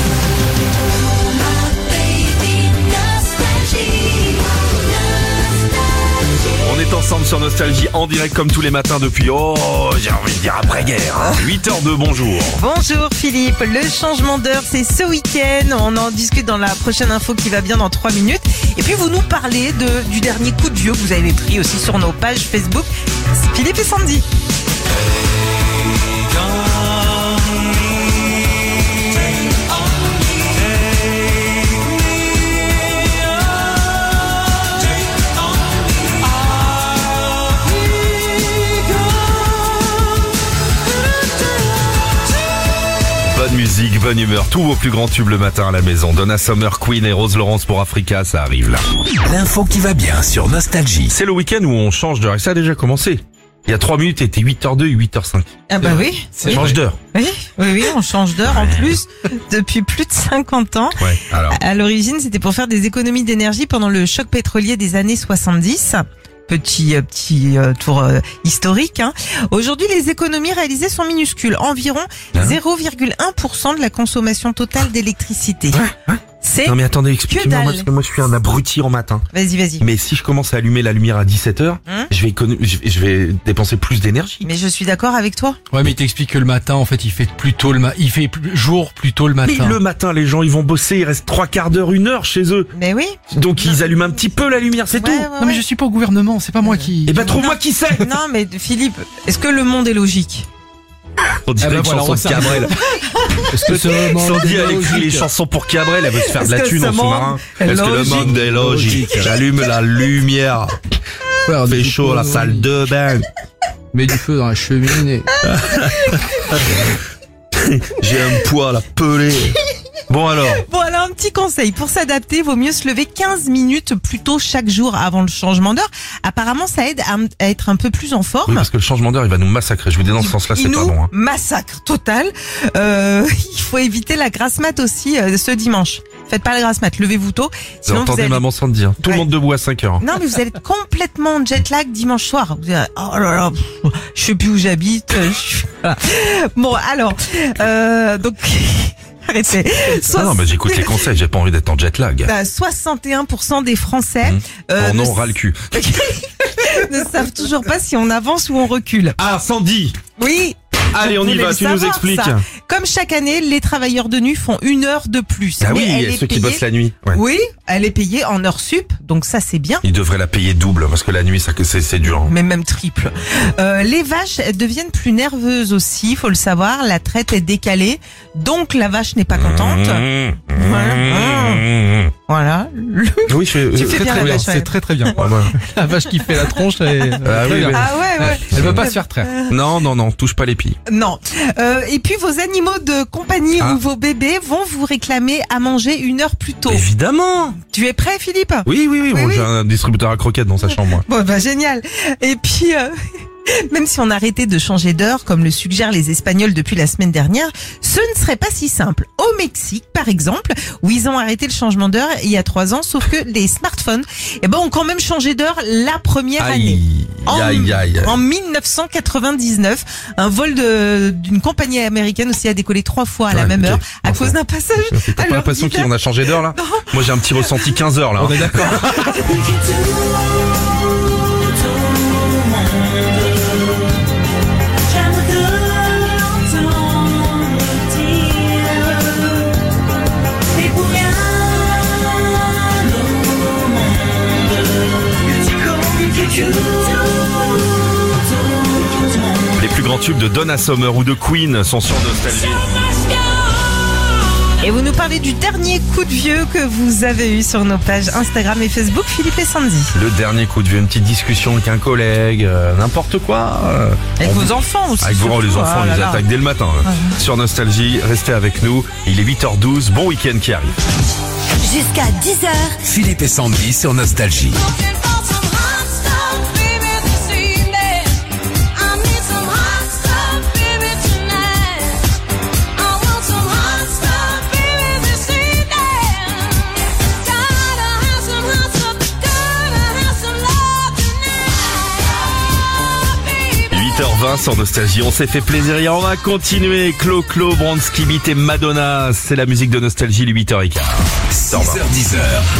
On est ensemble sur Nostalgie en direct comme tous les matins depuis, j'ai envie de dire après-guerre. 8h02, bonjour. Bonjour Philippe, le changement d'heure c'est ce week-end, on en discute dans la prochaine info qui va bien dans 3 minutes. Et puis vous nous parlez du dernier coup de vieux que vous avez pris aussi sur nos pages Facebook, Philippe et Sandy. Bonne musique, bonne humeur, tous vos plus grands tubes le matin à la maison. Donna Summer, Queen et Rose Laurence pour Africa, ça arrive là. L'info qui va bien sur Nostalgie. C'est le week-end où on change d'heure et ça a déjà commencé. Il y a 3 minutes, il était 8h02 et 8h05. Ah bah oui. On change d'heure. Oui, on change d'heure en plus depuis plus de 50 ans. Ouais, alors. À l'origine, c'était pour faire des économies d'énergie pendant le choc pétrolier des années 70. Petit tour historique. Hein. Aujourd'hui, les économies réalisées sont minuscules, environ 0,1% de la consommation totale d'électricité. C'est non mais attendez, expliquez-moi, dalle. parce que moi je suis un abruti en matin. Vas-y. Mais si je commence à allumer la lumière à 17h, je vais dépenser plus d'énergie. Mais je suis d'accord avec toi. Ouais, mais il t'explique que le matin, en fait, il fait jour plus tôt le matin. Mais le matin, les gens, ils vont bosser, il reste 3/4 d'heure, 1 heure chez eux. Mais oui. Donc ils allument un petit peu la lumière, c'est tout. Non, mais je suis pas au gouvernement, c'est pas moi qui... Eh ben trouve-moi qui c'est. Non, mais Philippe, est-ce que le monde est logique? On dirait une chanson de Cabrel. Est-ce que Sandy, elle écrit les chansons pour Cabrel, elle veut se faire de la thune en sous-marin. Est-ce que le monde est logique? J'allume la lumière. Fait chaud la salle de bain. Mets du feu dans la cheminée. J'ai un poil à peler. Bon alors, un petit conseil. Pour s'adapter, vaut mieux se lever 15 minutes plus tôt chaque jour avant le changement d'heure. Apparemment, ça aide à être un peu plus en forme. oui, parce que le changement d'heure, il va nous massacrer. Je vous dis dans ce sens-là, c'est pas bon. Hein. Massacre total. Il faut éviter la grasse mat aussi ce dimanche. Faites pas la grasse mat, levez-vous tôt. Sinon, entendez maman Sandy. Tout le monde debout à 5h. Non, mais vous allez être complètement en jet lag dimanche soir. Vous allez, oh là là, je sais plus où j'habite. Voilà. Bon, alors, donc... Arrêtez. Non, mais j'écoute les conseils, j'ai pas envie d'être en jet lag. 61% des Français non, ras le cul. ne savent toujours pas si on avance ou on recule. Ah, Sandy. Oui. Allez, on y va, tu nous expliques. Ça. Comme chaque année, les travailleurs de nuit font 1 heure de plus. Ah oui, ceux qui bossent la nuit. Ouais. Oui, elle est payée en heure sup, donc ça c'est bien. Ils devraient la payer double, parce que la nuit, c'est dur. Hein. Mais même triple. Les vaches elles deviennent plus nerveuses aussi, faut le savoir. La traite est décalée, donc la vache n'est pas contente. Voilà. Oui, tu fais bien la vache. C'est très bien. La vache qui fait la tronche, elle veut pas se faire traire. Non, touche pas les pilles. Non. Et puis vos animaux de compagnie ou vos bébés vont vous réclamer à manger 1 heure plus tôt. Évidemment. Tu es prêt, Philippe? Oui. Bon, j'ai un distributeur à croquettes dans sa chambre. Moi. Bon, bah génial. Et puis... Même si on arrêtait de changer d'heure, comme le suggèrent les Espagnols depuis la semaine dernière, ce ne serait pas si simple. Au Mexique, par exemple, où ils ont arrêté le changement d'heure il y a 3 ans, sauf que les smartphones, ont quand même changé d'heure la première année. En 1999, un vol d'une compagnie américaine aussi a décollé 3 fois à la même heure à cause d'un passage. T'as pas l'impression qu'on a changé d'heure là? Moi j'ai un petit ressenti 15 heures là. On est d'accord. Les plus grands tubes de Donna Summer ou de Queen sont sur Nostalgie. Et vous nous parlez du dernier coup de vieux que vous avez eu sur nos pages Instagram et Facebook, Philippe et Sandy. Le dernier coup de vieux, une petite discussion avec un collègue, n'importe quoi. Avec vos enfants aussi. Avec vous, les enfants, ils attaquent dès le matin. Sur Nostalgie, restez avec nous. Il est 8h12, bon week-end qui arrive. Jusqu'à 10h. Philippe et Sandy sur Nostalgie. Sur Nostalgie, on s'est fait plaisir et on va continuer. Clo, Bronski Beat et Madonna, c'est la musique de Nostalgie, les 8h15. 6h10.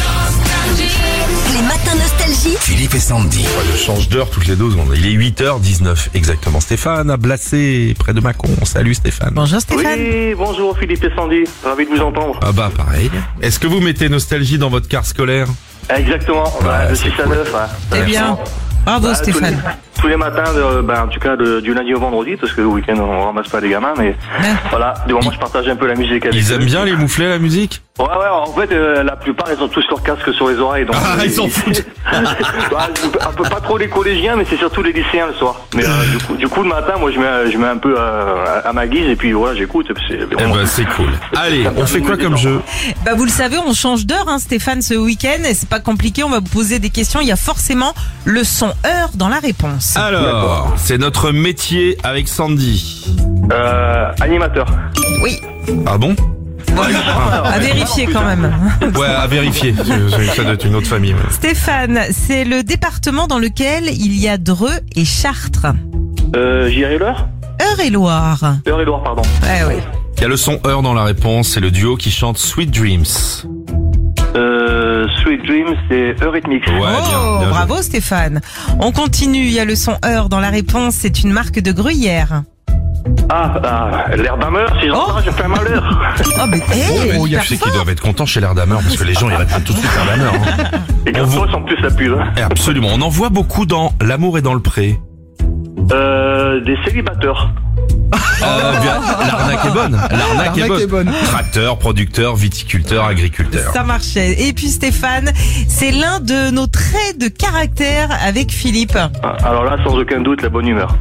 Les matins Nostalgie. Philippe et Sandy. Je change d'heure toutes les 2 secondes. Il est 8h19 exactement. Stéphane a Blassé près de Mâcon. Salut Stéphane. Bonjour Stéphane. Oui, bonjour Philippe et Sandy. Ravi de vous entendre. Ah bah pareil. Est-ce que vous mettez Nostalgie dans votre car scolaire? Exactement. De 6 à 9. Eh bien, bravo Stéphane. tous les matins, en tout cas du lundi au vendredi, parce que le week-end on ramasse pas les gamins, mais voilà, du moment je partage un peu la musique avec Ils eux. aiment bien les mouflets, la musique? Ouais, en fait, la plupart ils ont tous leur casque sur les oreilles. Donc, ils s'en foutent. Un peu pas trop les collégiens, mais c'est surtout les lycéens le soir. Mais du coup le matin, moi je mets un peu à ma guise et puis voilà, j'écoute. C'est cool. Allez, on fait quoi comme jeu? Vous le savez, on change d'heure, Stéphane, ce week-end, et c'est pas compliqué. On va vous poser des questions. Il y a forcément le son heure dans la réponse. Alors, c'est notre métier avec Sandy. Animateur. Oui. Ah bon? À vérifier quand même. Ouais, à vérifier. Ça doit être une autre famille. Ouais. Stéphane, c'est le département dans lequel il y a Dreux et Chartres. J'irai l'heure. Eure-et-Loire. Eure-et-Loire, pardon. Ouais. Il y a le son heure dans la réponse. C'est le duo qui chante Sweet Dreams. Sweet Dreams, c'est Eurythmics. Ouais, bien bravo joué. Stéphane. On continue. Il y a le son heure dans la réponse. C'est une marque de gruyère. L'air d'ameur, si j'entends, je fais un malheur. Tu sais qu'ils doivent être contents chez l'air d'ameur parce que les gens ils répondent tout de suite à l'air d'ameur. Et comme ça, en plus la pub. Absolument. On en voit beaucoup dans L'amour est dans le pré. Des célibataires. L'arnaque est bonne. L'arnaque est bonne. Tracteur, producteur, viticulteur, agriculteur. Ça marchait. Et puis Stéphane, c'est l'un de nos traits de caractère avec Philippe. Alors là, sans aucun doute, la bonne humeur.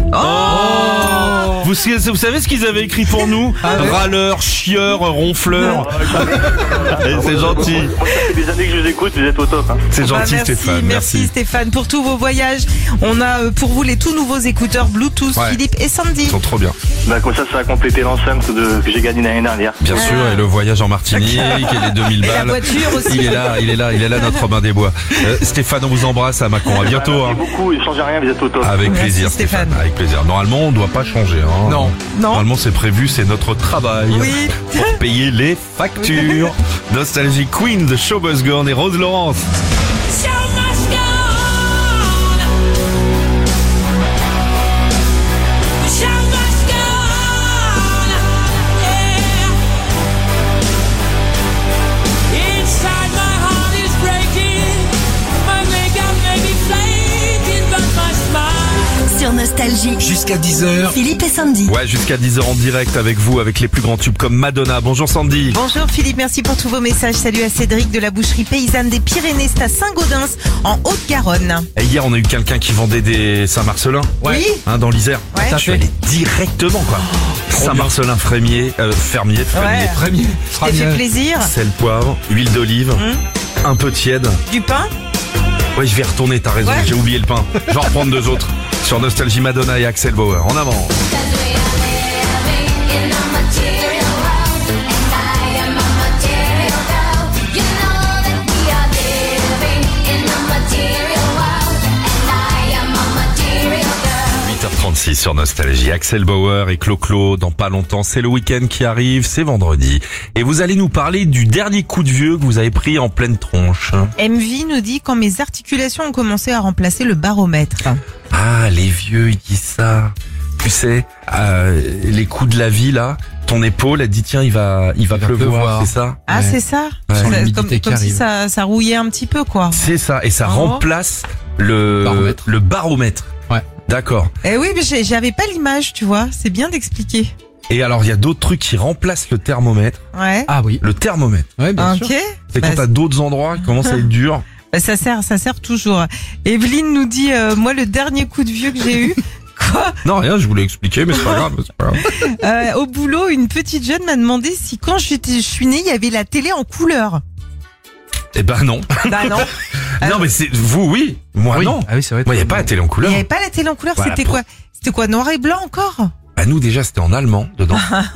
Vous savez ce qu'ils avaient écrit pour nous? Râleur, chieur, ronfleur. C'est gentil. Moi, ça fait des années que je vous écoute, vous êtes au top. C'est gentil, Stéphane. Merci Stéphane pour tous vos voyages. On a pour vous les tout nouveaux écouteurs Bluetooth Philippe et Sandy. Ils sont trop bien. Comme ça a complété l'enceinte que j'ai gagné l'année dernière. Bien sûr, et le voyage en Martinique et les 2000 balles. Et la voiture aussi. Il est là, notre Robin des Bois. Stéphane, on vous embrasse à Mâcon. À bientôt. Merci beaucoup, ne changez rien, vous êtes au top. Avec plaisir, Stéphane. Avec plaisir. Normalement, on ne doit pas changer. Non. Normalement, c'est prévu, c'est notre travail. Oui. Pour payer les factures. Nostalgie Queen de Show Must Go On et Rose Laurence. Nostalgie. Jusqu'à 10h. Philippe et Sandy. Ouais, jusqu'à 10h en direct avec vous, avec les plus grands tubes comme Madonna. Bonjour Sandy. Bonjour Philippe, merci pour tous vos messages. Salut à Cédric de la boucherie paysanne des Pyrénées, c'est à Saint-Gaudens, en Haute-Garonne. Et hier, on a eu quelqu'un qui vendait des Saint-Marcelin. Oui. Dans l'Isère. Ouais. Je suis allé directement, quoi. Saint-Marcelin fermier. T'es fait plaisir. Sel, poivre, huile d'olive, un peu tiède. Du pain. Ouais, je vais retourner, t'as raison, j'ai oublié le pain. Je vais en reprendre 2 autres. Sur Nostalgie, Madonna et Axel Bauer. En avant. Sur Nostalgie, Axel Bauer et Clo-Clo. Dans pas longtemps, c'est le week-end qui arrive, c'est vendredi. Et vous allez nous parler du dernier coup de vieux que vous avez pris en pleine tronche. MV nous dit quand mes articulations ont commencé à remplacer le baromètre. Ah, les vieux, ils disent ça. Tu sais, les coups de la vie, là, ton épaule, elle dit tiens, il va pleuvoir, c'est ça? Ah, c'est ça? Ouais. Comme si ça rouillait un petit peu, quoi. C'est ça, et ça remplace le baromètre. Ouais. D'accord. Eh oui, mais j'avais pas l'image, tu vois. C'est bien d'expliquer. Et alors, il y a d'autres trucs qui remplacent le thermomètre. Ouais. Ah oui. Le thermomètre. Ouais, bien sûr. C'est quand t'as d'autres endroits qui commencent à être durs. Ça sert toujours. Evelyne nous dit, moi, le dernier coup de vieux que j'ai eu. Quoi? Non, rien, je voulais expliquer, mais c'est pas grave. Au boulot, une petite jeune m'a demandé si quand je suis née, il y avait la télé en couleur. Eh ben non. Bah non. Non, mais c'est vous, oui. Moi, non. Ah oui, c'est vrai. Moi, il n'y a pas la télé en couleur. Il n'y avait pas la télé en couleur, voilà, C'était quoi, noir et blanc encore? Bah nous déjà c'était en allemand dedans.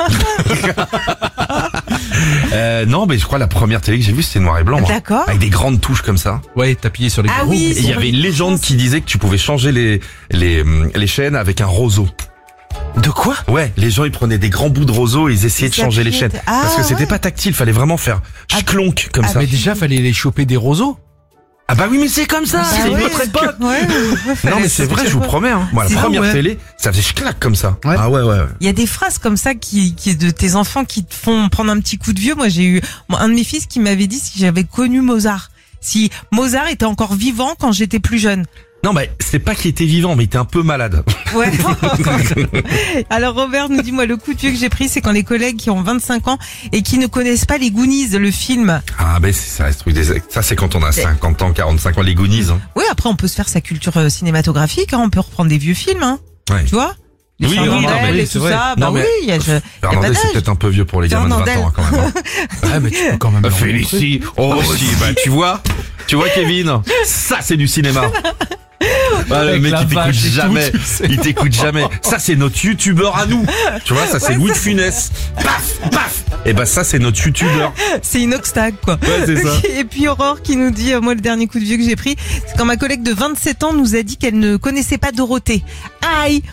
Non, mais je crois la première télé que j'ai vue c'était noir et blanc. D'accord. Avec des grandes touches comme ça. Ouais, t'appuyais sur les. Ah oui. Et il y avait une légende qui disait que tu pouvais changer les chaînes avec un roseau. De quoi? Ouais, les gens ils prenaient des grands bouts de roseau et ils essayaient de changer les chaînes. Parce que c'était pas tactile, fallait vraiment faire clonk comme ça. Mais déjà fallait les choper des roseaux. Ah bah oui, mais c'est comme ça, c'est une autre époque. Non mais c'est vrai, je vous promets. Moi la première télé, ça faisait clac comme ça. Ouais. Ah ouais. Il y a des phrases comme ça qui de tes enfants qui te font prendre un petit coup de vieux. Moi j'ai eu un de mes fils qui m'avait dit si j'avais connu Mozart, si Mozart était encore vivant quand j'étais plus jeune. Non, mais c'est pas qu'il était vivant, mais il était un peu malade. Ouais. Alors Robert nous dit, moi le coup de vieux que j'ai pris, c'est quand les collègues qui ont 25 ans et qui ne connaissent pas les Goonies, le film. Ah ben c'est ça, ça c'est quand on a 50 ans, 45 ans, les Goonies. Hein. Oui, après on peut se faire sa culture cinématographique, hein. On peut reprendre des vieux films, hein. Ouais. Tu vois, les oui, Fernandel et tout ça. Bah oui, il y a pas Fernandel, c'est peut-être un peu vieux pour les gamins de 20 ans, hein, quand même. Ouais, mais tu peux quand même. Félicie. Oh, si, bah, tu vois, Kevin, ça, c'est du cinéma. Ah, le mec, il t'écoute jamais. Il t'écoute jamais. Ça, c'est notre youtubeur à nous. Tu vois, ça, c'est Louis de Funès. Paf, paf. Et bah, ça, c'est notre youtubeur. C'est Inoxtag, quoi. Ouais, c'est ça. Et puis Aurore qui nous dit, moi, le dernier coup de vieux que j'ai pris, c'est quand ma collègue de 27 ans nous a dit qu'elle ne connaissait pas Dorothée. Aïe.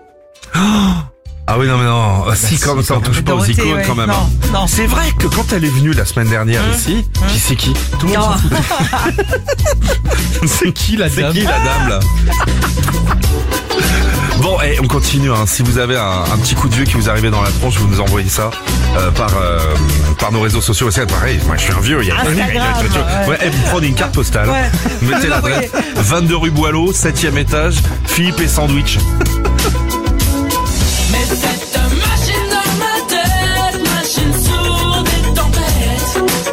Ah oui, non, mais non. Si, comme ça, on touche pas aux icônes, quand même. Non. C'est vrai que quand elle est venue la semaine dernière ici, qui c'est qui? Tout le monde s'en fout. C'est qui la dame? C'est qui la dame, là? Bon, et on continue, hein. Si vous avez un petit coup de vieux qui vous arrive dans la tronche, vous nous envoyez ça par nos réseaux sociaux aussi. Pareil, moi je suis un vieux. Ouais, vous prenez une carte postale, mettez l'adresse 22 rue Boileau, 7e étage, Philippe et Sandwich. Mais cette machine dans ma tête, machine sourde et tempête.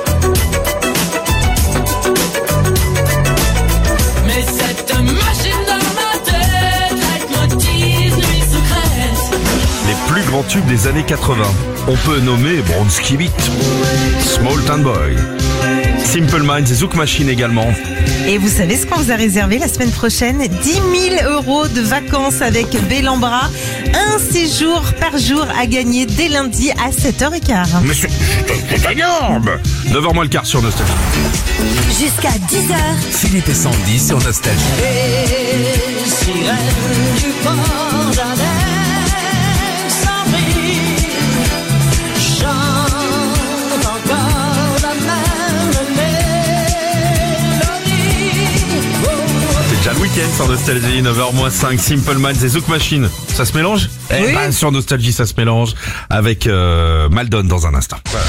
Mais cette machine dans ma tête, leitmotiv, nuit secrète. Les plus grands tubes des années 80. On peut nommer Bronski Beat, Small Town Boy, Simple Minds et Zouk Machine également. Et vous savez ce qu'on vous a réservé la semaine prochaine? 10 000 € de vacances avec Bellambra. Un séjour par jour à gagner dès lundi à 7h15. Mais c'est énorme. 9h moins le quart sur Nostalgie. Jusqu'à 10h. Philippe et Sandy sur Nostalgie. Les sirènes du port d'Annex s'en prient, chantent encore la même mélodie. C'est déjà le week-end sur Nostalgie, 9h-5, Simple Minds et Zouk Machine. Ça se mélange? Oui. Eh ben, sur Nostalgie, ça se mélange avec Maldon dans un instant. Voilà.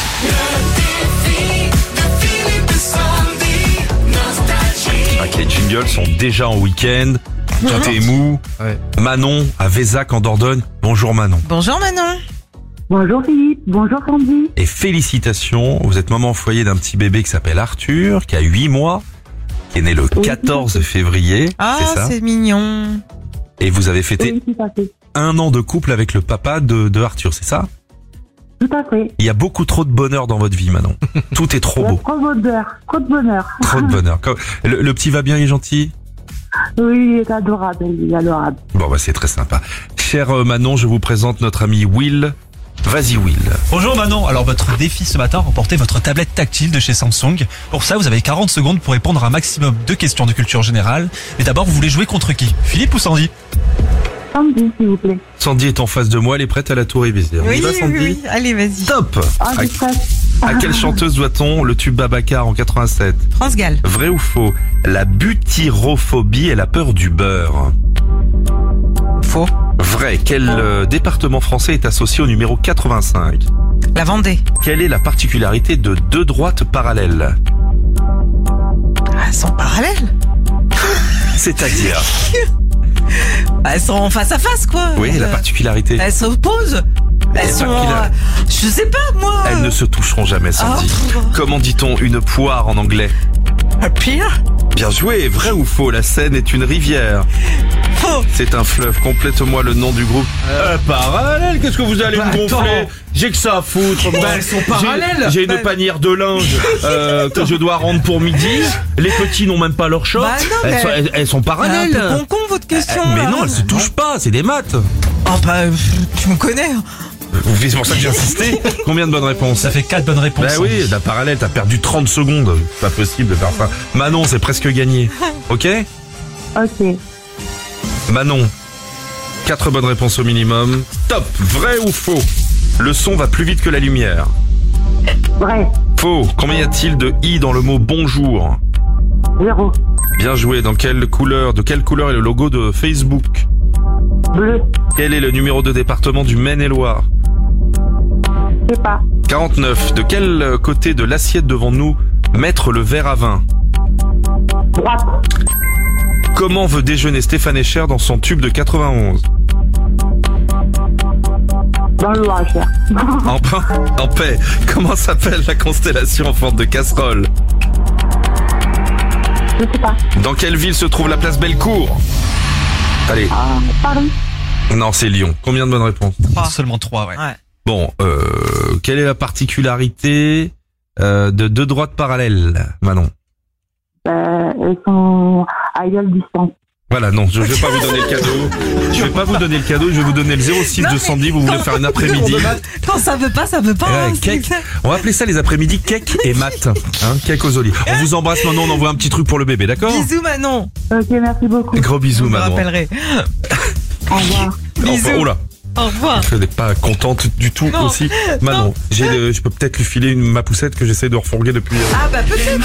Ok, les jingles sont déjà en week-end. Tout est mou. Ouais. Manon à Vézac en Dordogne. Bonjour Manon. Bonjour Manon. Bonjour Philippe, bonjour Sandy. Et félicitations, vous êtes maman au foyer d'un petit bébé qui s'appelle Arthur, qui a 8 mois, qui est né le 14 février. Ah, c'est ça? c'est mignon. Et vous avez fêté Oui, tout à fait. 1 an de couple avec le papa de Arthur, c'est ça? Tout à fait. Il y a beaucoup trop de bonheur dans votre vie, Manon. Tout est trop beau. Trop de bonheur, trop de bonheur. Trop de bonheur. Le petit va bien, il est gentil? Oui, il est adorable, il est adorable. Bon, bah c'est très sympa. Cher Manon, je vous présente notre ami Will. Vas-y Will. Bonjour Manon, alors votre défi ce matin, remportez votre tablette tactile de chez Samsung. Pour ça, vous avez 40 secondes pour répondre à un maximum de questions de culture générale. Mais d'abord, vous voulez jouer contre qui? Philippe ou Sandy? Sandy, s'il vous plaît. Sandy est en face de moi, elle est prête à la tour Ibizir. On y va, Sandy? Oui. Allez, vas-y. Top. Ah, j'ai prête. À quelle chanteuse doit-on le tube Babacar en 87? France Gall. Vrai ou faux? La butyrophobie est la peur du beurre. Faux. Vrai. Quel département français est associé au numéro 85? La Vendée. Quelle est la particularité de deux droites parallèles? Elles sont parallèles. C'est-à-dire? Elles sont face à face, quoi. Oui, la particularité. Elles s'opposent. Elles sont... je sais pas, moi. Elles ne se toucheront jamais, Sandy. Oh. Comment dit-on une poire en anglais? A pear. Bien joué. Vrai ou faux? La Seine est une rivière. Faux. C'est un fleuve. Complète-moi le nom du groupe. Parallèle, qu'est-ce que vous allez me gonfler? J'ai que ça à foutre, moi. Elles sont parallèles. J'ai une panière de linge que je dois rendre pour midi. Les petits n'ont même pas leur short. Bah non, elles sont parallèles. C'est un peu con votre question. Mais là. non, elles se touchent pas. C'est des maths. Oh bah, tu me connais. C'est pour ça que j'ai insisté. Combien de bonnes réponses? Ça fait 4 bonnes réponses. Bah oui, la parallèle, t'as perdu 30 secondes. Pas possible de faire ça. Manon, c'est presque gagné. Ok? Ok. Manon, 4 bonnes réponses au minimum. Top. Vrai ou faux? Le son va plus vite que la lumière. Vrai. Faux. Combien y a-t-il de i dans le mot bonjour? 0. Bien joué. De quelle couleur est le logo de Facebook? Bleu. Quel est le numéro de département du Maine-et-Loire? Je sais pas. 49. De quel côté de l'assiette devons-nous mettre le verre à vin? Droite. Comment veut déjeuner Stéphane Echer dans son tube de 91? Dans le Loir-et-Cher. En paix. Comment s'appelle la constellation en forme de casserole? Je sais pas. Dans quelle ville se trouve la place Bellecour? Allez. Paris. Non, c'est Lyon. Combien de bonnes réponses? Seulement 3, ouais. Bon, quelle est la particularité de deux droites parallèles, Manon? Elles sont à égale distance. Voilà, non, je vais pas vous donner le cadeau. Je vais pas vous donner le cadeau, je vais vous donner le 06 de Sandy, vous voulez faire un après-midi. Quand ça veut pas, ça veut pas. Ouais, cake. On va appeler ça les après-midi cake et mat. Hein, cake aux olives. On vous embrasse, Manon, on envoie un petit truc pour le bébé, d'accord? Bisous, Manon. Ok, merci beaucoup. Gros bisous, Je me Manon. rappellerai. Au revoir. Bisous. Oula. Au revoir. Je n'ai pas contente du tout Non, aussi. Manon, je peux peut-être lui filer ma poussette que j'essaie de refourguer depuis. Ah bah peut-être.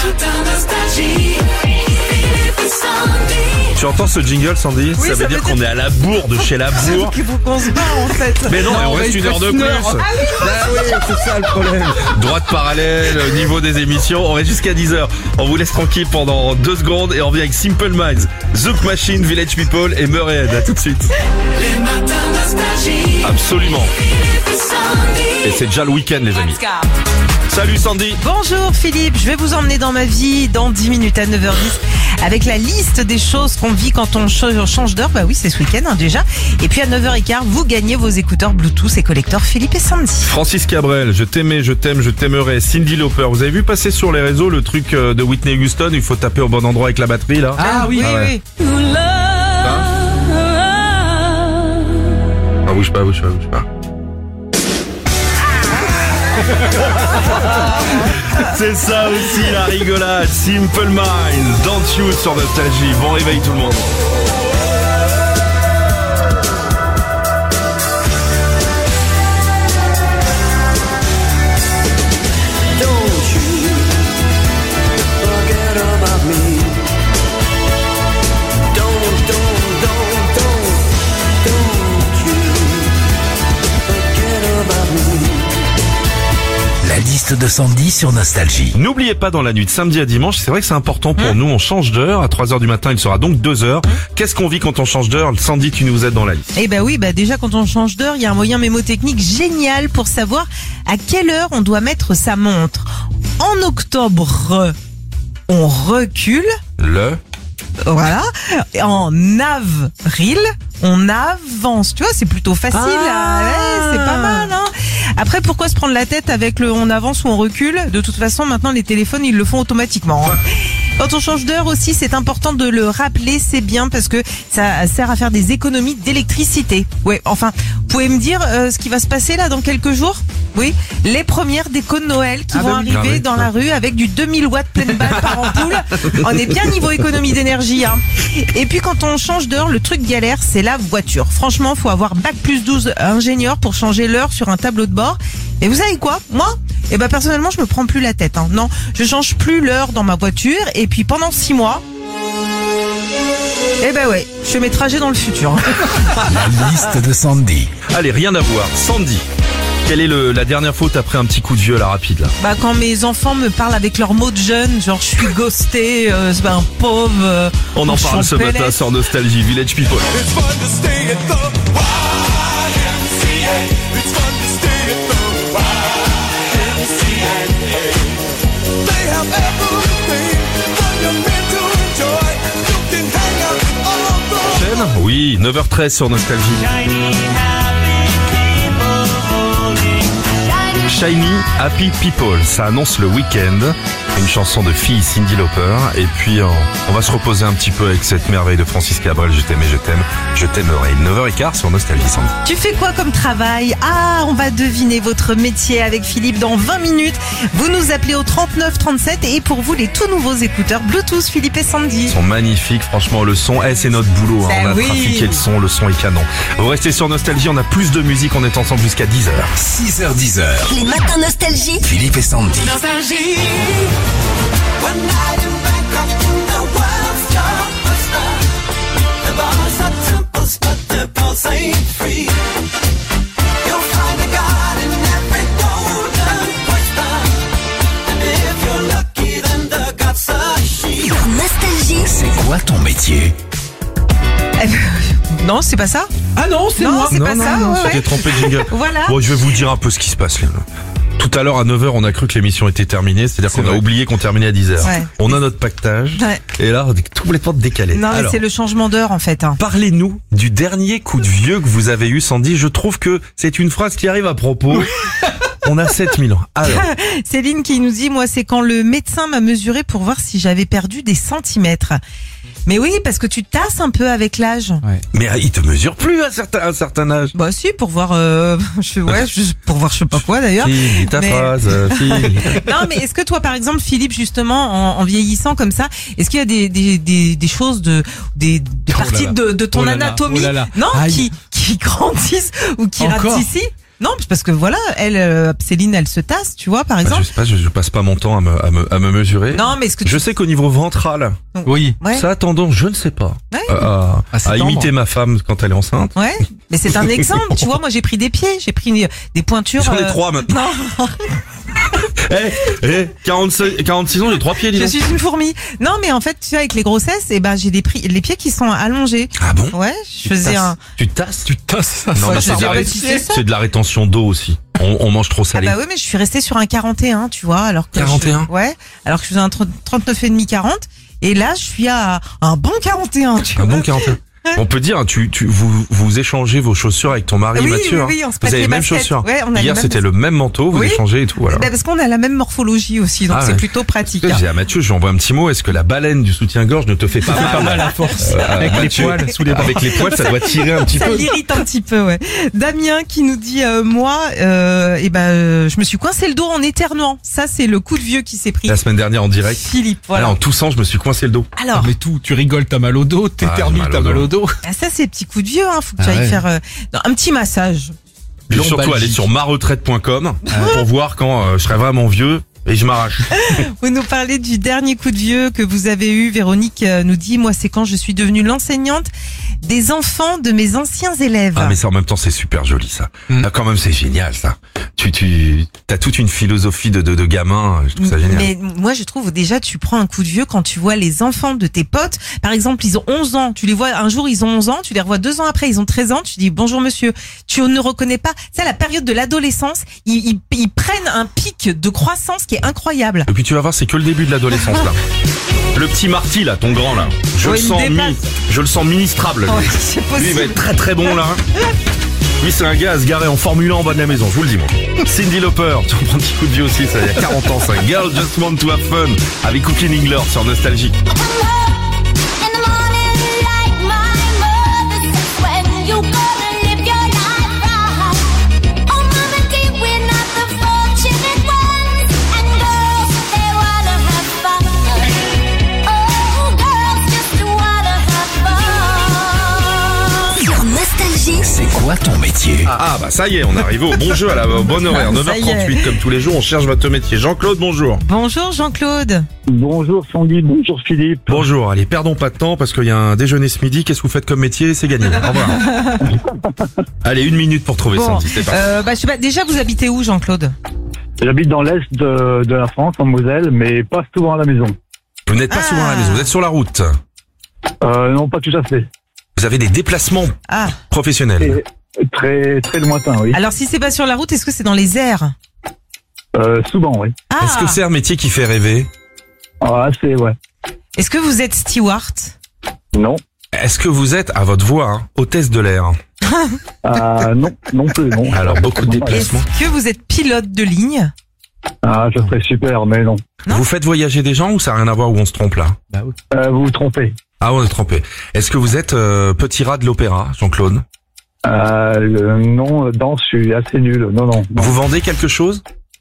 Tu entends ce jingle, Sandy? Oui, ça veut dire qu'on est à la bourre de chez la bourre. Il faut qu'on se bat en fait. Mais non, on reste une heure de plus. Ah oui, c'est ça le problème. Droite parallèle, niveau des émissions, on reste jusqu'à 10h. On vous laisse tranquille pendant 2 secondes et on revient avec Simple Minds, Zouk Machine, Village People et Murray. À tout de suite. Les matins nostalgie. Absolument. Et c'est déjà le week-end, les amis. Salut Sandy. Bonjour Philippe, je vais vous emmener dans ma vie dans 10 minutes à 9h10 avec la liste des choses qu'on vit quand on change d'heure. Bah oui, c'est ce week-end déjà. Et puis à 9h15, vous gagnez vos écouteurs Bluetooth et collecteurs Philippe et Sandy. Francis Cabrel, je t'aimais, je t'aime, je t'aimerais. Cindy Lauper, vous avez vu passer sur les réseaux le truc de Whitney Houston, il faut taper au bon endroit avec la batterie là? Ah oui, ouais. oui. Ah, bouge pas. C'est ça aussi la rigolade. Simple Minds, Don't You sur Nostalgie. Bon réveil tout le monde. La liste de Sandy sur Nostalgie. N'oubliez pas, dans la nuit de samedi à dimanche, c'est vrai que c'est important pour nous, on change d'heure. À 3h du matin, il sera donc 2h. Qu'est-ce qu'on vit quand on change d'heure? Sandy, tu nous aides dans la liste. Eh ben oui, déjà quand on change d'heure, il y a un moyen mémotechnique génial pour savoir à quelle heure on doit mettre sa montre. En octobre, on recule. Voilà. En avril, on avance. Tu vois, c'est plutôt facile. Ouais, c'est pas mal, hein. Après, pourquoi se prendre la tête avec le on avance ou on recule? De toute façon, maintenant, les téléphones, ils le font automatiquement. Quand on change d'heure aussi, c'est important de le rappeler, c'est bien parce que ça sert à faire des économies d'électricité. Ouais, enfin, vous pouvez me dire ce qui va se passer là dans quelques jours? Oui, les premières décos de Noël qui vont arriver dans la rue avec du 2000 watts pleine balle par ampoule. On est bien niveau économie d'énergie, hein. Et puis quand on change d'heure, le truc galère, c'est la voiture. Franchement, faut avoir bac+12 ingénieur pour changer l'heure sur un tableau de bord. Et vous savez quoi? Moi, personnellement, je me prends plus la tête, hein. Non, je change plus l'heure dans ma voiture et puis pendant 6 mois, ouais, je fais mes trajets dans le futur. La liste de Sandy. Allez, rien à voir. Sandy, quelle est la dernière fois où t'as pris un petit coup de vieux, la rapide, là? Quand mes enfants me parlent avec leurs mots de jeunes, genre je suis ghosté, c'est un pauvre. On en parle ce matin sur Nostalgie, Village People. Oui, 9h13 sur Nostalgie. Shiny Happy People, ça annonce le week-end. Une chanson de fille Cyndi Lauper. Et puis on va se reposer un petit peu avec cette merveille de Francis Cabrel. Je t'aimais, je t'aimerai. 9h15 sur Nostalgie, Sandy. Tu fais quoi comme travail? On va deviner votre métier avec Philippe dans 20 minutes. Vous nous appelez au 39 37 et pour vous les tout nouveaux écouteurs Bluetooth Philippe et Sandy. Ils sont magnifiques, franchement, le son, c'est notre boulot, hein. On a trafiqué le son est canon. Vous restez sur Nostalgie, on a plus de musique, on est ensemble jusqu'à 10h. 6h10. Les matins Nostalgie. Philippe et Sandy. Nostalgie. Nostalgie. C'est quoi ton métier? Non, c'est pas ça. Ah non, c'est Non, moi. c'est pas ça. ouais, C'était ouais. trompé de jingle. Voilà. Bon, je vais vous dire un peu ce qui se passe. Tout à l'heure à 9h, on a cru que l'émission était terminée, c'est-à-dire qu'on a oublié qu'on terminait à 10h. Ouais. On a notre pactage Ouais. et là, on est complètement décalé. Non, mais Alors, c'est le changement d'heure en fait. parlez-nous du dernier coup de vieux que vous avez eu, Sandy. Je trouve que c'est une phrase qui arrive à propos. On a 7000 ans. Alors, Céline qui nous dit, moi, c'est quand le médecin m'a mesuré pour voir si j'avais perdu des centimètres. Mais oui, parce que tu tasses un peu avec l'âge. mais il te mesure plus à un certain âge. Bah si, pour voir, pour voir je sais pas quoi d'ailleurs. Finis ta Mais- phrase, finis. Non, mais est-ce que toi, par exemple, Philippe, justement, en vieillissant comme ça, est-ce qu'il y a des choses des parties de ton Oh là là, anatomie, oh là là. non, Aïe. qui grandissent ou qui Encore ratissent? Non, parce que voilà, Céline, elle se tasse, tu vois, par Bah, exemple. je sais pas, je passe pas mon temps à me mesurer. Non, mais est-ce que Je sais qu'au niveau ventral, Oui. Ouais. ça a tendance, je ne sais pas, Ouais. à s'étendre. imiter ma femme quand elle est enceinte. Ouais, mais c'est un exemple. Tu vois, moi j'ai pris des pieds, j'ai pris des pointures. J'en ai 3 maintenant. Non, 46 ans, j'ai 3 pieds, dis je donc. suis une fourmi. Non, mais en fait, tu vois, avec les grossesses, j'ai les pieds qui sont allongés. Ah bon? Ouais, je faisais Tu tasses? Tu tasses. Non, Ouais, mais je sais pas si c'est ça. c'est de la rétention d'eau aussi. On mange trop Ah salé. bah oui, mais je suis restée sur un 41, tu vois, alors que 41? ouais, alors que je faisais un 39,5 40 et là je suis à un bon 41, tu Un vois. bon 41. On peut dire, vous échangez vos chaussures avec ton mari Oui, Mathieu. oui, on se Vous prête avez les mêmes baskets. chaussures. Ouais, on a les Hier, mêmes c'était le même manteau, vous Oui. échangez et tout. Voilà. Bah, parce qu'on a la même morphologie aussi, donc Ah c'est ouais. plutôt pratique. Je dis à Mathieu, je lui envoie un petit mot. Est-ce que la baleine du soutien-gorge ne te fait pas mal à force. Avec Mathieu, les poils sous les bras. Avec les poils, ça doit tirer un petit Ça peu. l'irrite un petit peu, ouais. Damien qui nous dit, je me suis coincé le dos en éternuant. Ça, c'est le coup de vieux qui s'est pris. La semaine dernière en direct. Philippe, voilà. Là, en toussant, je me suis coincé le dos. Alors, Mais tout, tu rigoles, t'as mal au dos, t'éternues, j'ai mal t'as au mal dos. au dos. ah, ça, c'est le petit coup de vieux, hein. Faut que tu Ah ailles ouais. faire un petit massage. Puis surtout, Lombalgie. aller sur maretraite.com pour voir quand je serai vraiment vieux et je m'arrache. Vous nous parlez du dernier coup de vieux que vous avez eu. Véronique nous dit, moi, c'est quand je suis devenue l'enseignante des enfants de mes anciens élèves. Ah, mais ça, en même temps, c'est super joli, ça. Ah, quand même, c'est génial, ça. T'as toute une philosophie de gamin. Je trouve ça génial. Mais moi, je trouve déjà, tu prends un coup de vieux quand tu vois les enfants de tes potes. Par exemple, ils ont 11 ans. Tu les vois un jour, ils ont 11 ans. Tu les revois 2 ans après, ils ont 13 ans. Tu dis bonjour monsieur. Tu ne reconnais pas. C'est la période de l'adolescence. Ils prennent un pic de croissance qui est incroyable. Et puis tu vas voir, c'est que le début de l'adolescence, là. Le petit Marty, là, ton grand, là. Je Ouais, le il sens me dépasse. je le sens ministrable. lui. Ouais, c'est Lui, il possible. va être très très bon, là. Lui, c'est un gars à se garer en Formule 1 en bas de la maison, je vous le dis, moi. Cyndi Lauper, tu prends un petit coup de vieux aussi, ça, il y a 40 ans, ça. Girl Just Want to Have Fun, avec Cookie Ningler sur Nostalgie. Sur Nostalgie. C'est quoi ton métier? Ah bah ça y est, on est arrivé au bon jeu à la bonne horaire, Ça y est. 9h38 comme tous les jours, on cherche votre métier. Jean-Claude, bonjour. Bonjour Jean-Claude. Bonjour Sandy, bonjour Philippe. Bonjour, allez, perdons pas de temps parce qu'il y a un déjeuner ce midi, qu'est-ce que vous faites comme métier? C'est gagné, au revoir. Allez, 1 minute pour trouver Bon, Sandy, c'est parti. je sais pas, déjà vous habitez où Jean-Claude? J'habite dans l'est de la France, en Moselle, mais pas souvent à la maison. Vous n'êtes pas souvent à la maison, vous êtes sur la route. Non, pas tout à fait. Vous avez des déplacements Ah. professionnels. Et très très lointain, oui. Alors si c'est pas sur la route, est-ce que c'est dans les airs? Souvent, oui. Ah. Est-ce que c'est un métier qui fait rêver? Ah, c'est ouais. Est-ce que vous êtes steward? Non. Est-ce que vous êtes, à votre voix, hein, hôtesse de l'air? Non, non plus, non. Alors, beaucoup de Est-ce déplacements. que vous êtes pilote de ligne? Ah, ça serait super, mais non. Vous faites voyager des gens ou ça n'a rien à voir où on se trompe là? Bah oui. Vous vous trompez. Ah, on est trompé. Est-ce que vous êtes petit rat de l'opéra, Jean-Claude? Non, danse, je suis assez nul. Non, non. Vous vendez quelque chose?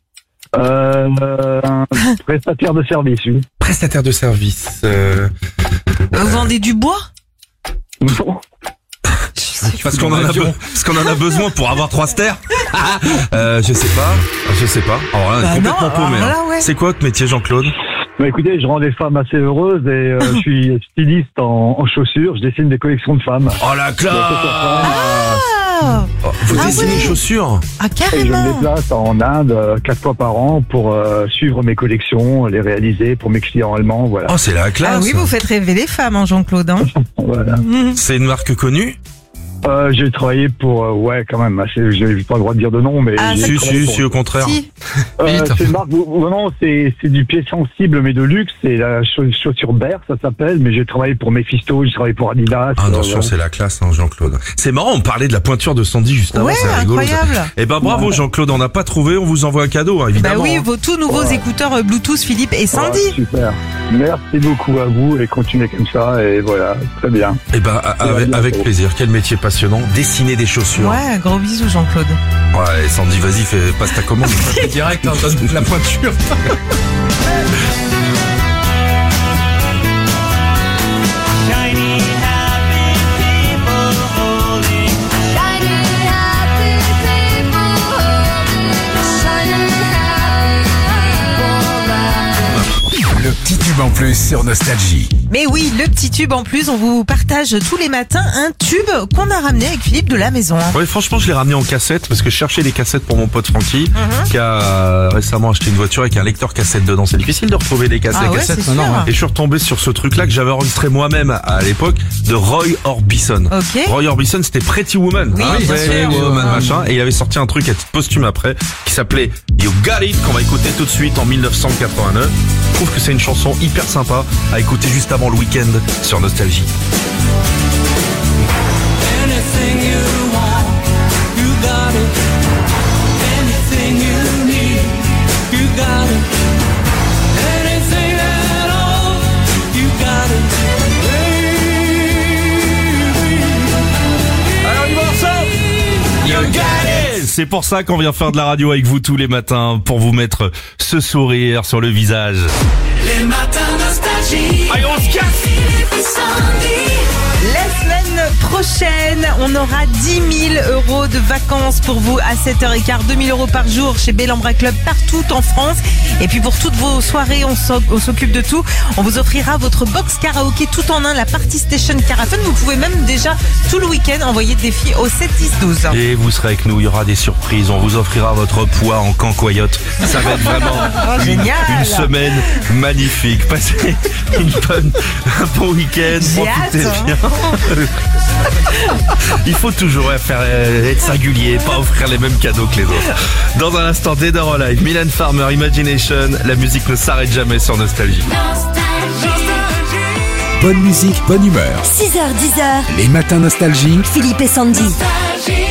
Un prestataire de service, oui. Prestataire de service. Vous vendez du bois? Non. Parce qu'on en a besoin pour avoir 3 stères. Je sais pas. Alors là, on est Bah complètement non, paumé. alors là, hein. ouais. C'est quoi votre métier, Jean-Claude? Bah écoutez, je rends les femmes assez heureuses et je suis styliste en chaussures. Je dessine des collections de femmes. Oh la classe! Ah, Vous Ah dessinez ouais. chaussures? ah Et je me carrément. déplace en Inde 4 fois par an pour suivre mes collections, les réaliser pour mes clients allemands, voilà. Oh, c'est la classe. Ah oui, vous faites rêver les femmes, hein, Jean-Claude. Hein. Voilà. Mhm. C'est une marque connue? J'ai travaillé pour, quand même, j'ai pas le droit de dire de nom, mais... Si, au contraire. Si. C'est une marque, non, c'est du pied sensible, mais de luxe, c'est la chaussure Bear, ça s'appelle, mais j'ai travaillé pour Mephisto, j'ai travaillé pour Adidas. Attention, c'est la classe, hein, Jean-Claude. C'est marrant, on parlait de la pointure de Sandy juste avant, c'est rigolo. Incroyable. Eh ben, bravo, Jean-Claude, on n'a pas trouvé, on vous envoie un cadeau, hein, évidemment. Bah oui, vos tout nouveaux écouteurs Bluetooth Philippe et Sandy. Super. Merci beaucoup à vous et continuez comme ça, et voilà, très bien. Eh ben, avec plaisir, quel métier passionnant, dessiner des chaussures. Ouais, gros bisous Jean-Claude. Ouais, Sandy, vas-y, passe ta commande. Direct, donne la pointure. Le petit tube en plus sur Nostalgie. Mais oui, le petit tube en plus, on vous partage tous les matins un tube qu'on a ramené avec Philippe de la maison. Ouais, franchement, je l'ai ramené en cassette parce que je cherchais des cassettes pour mon pote Francky qui a récemment acheté une voiture avec un lecteur cassette dedans. C'est difficile de retrouver des cassettes. Et je suis retombé sur ce truc-là que j'avais enregistré moi-même à l'époque de Roy Orbison. Okay. Roy Orbison, c'était Pretty Woman. Oui, Pretty Woman, machin. Et il avait sorti un truc à titre posthume après qui s'appelait You Got It, qu'on va écouter tout de suite en 1989. Je trouve que c'est une chanson hyper sympa à écouter juste avant le week-end sur Nostalgie. Anything you want, you got it. Anything you need, you got it. Anything at all, you got it. Alors, il morceau You got it. C'est pour ça qu'on vient faire de la radio avec vous tous les matins, pour vous mettre ce sourire sur le visage. Les matins Nostalgie. Allez, on se casse. La semaine prochaine, on aura 10 000 € de vacances pour vous à 7h15, 2 000 € par jour chez Bellambra Club partout en France. Et puis pour toutes vos soirées, on s'occupe de tout. On vous offrira votre box karaoké tout en un, la Party Station Caravan. Vous pouvez même déjà tout le week-end envoyer des défis au 7 10 12. Et vous serez avec nous, il y aura des surprises. On vous offrira votre poids en cancoyote. Ça va être vraiment une semaine magnifique. Passez un bon week-end. Profitez bien. Il faut toujours être singulier, pas offrir les mêmes cadeaux que les autres. Dans un instant, Dead or Alive, Mylène Farmer, Imagination, la musique ne s'arrête jamais sur Nostalgie. Bonne musique, bonne humeur. 6h, 10h. Les matins Nostalgie. Philippe et Sandy. Nostalgie.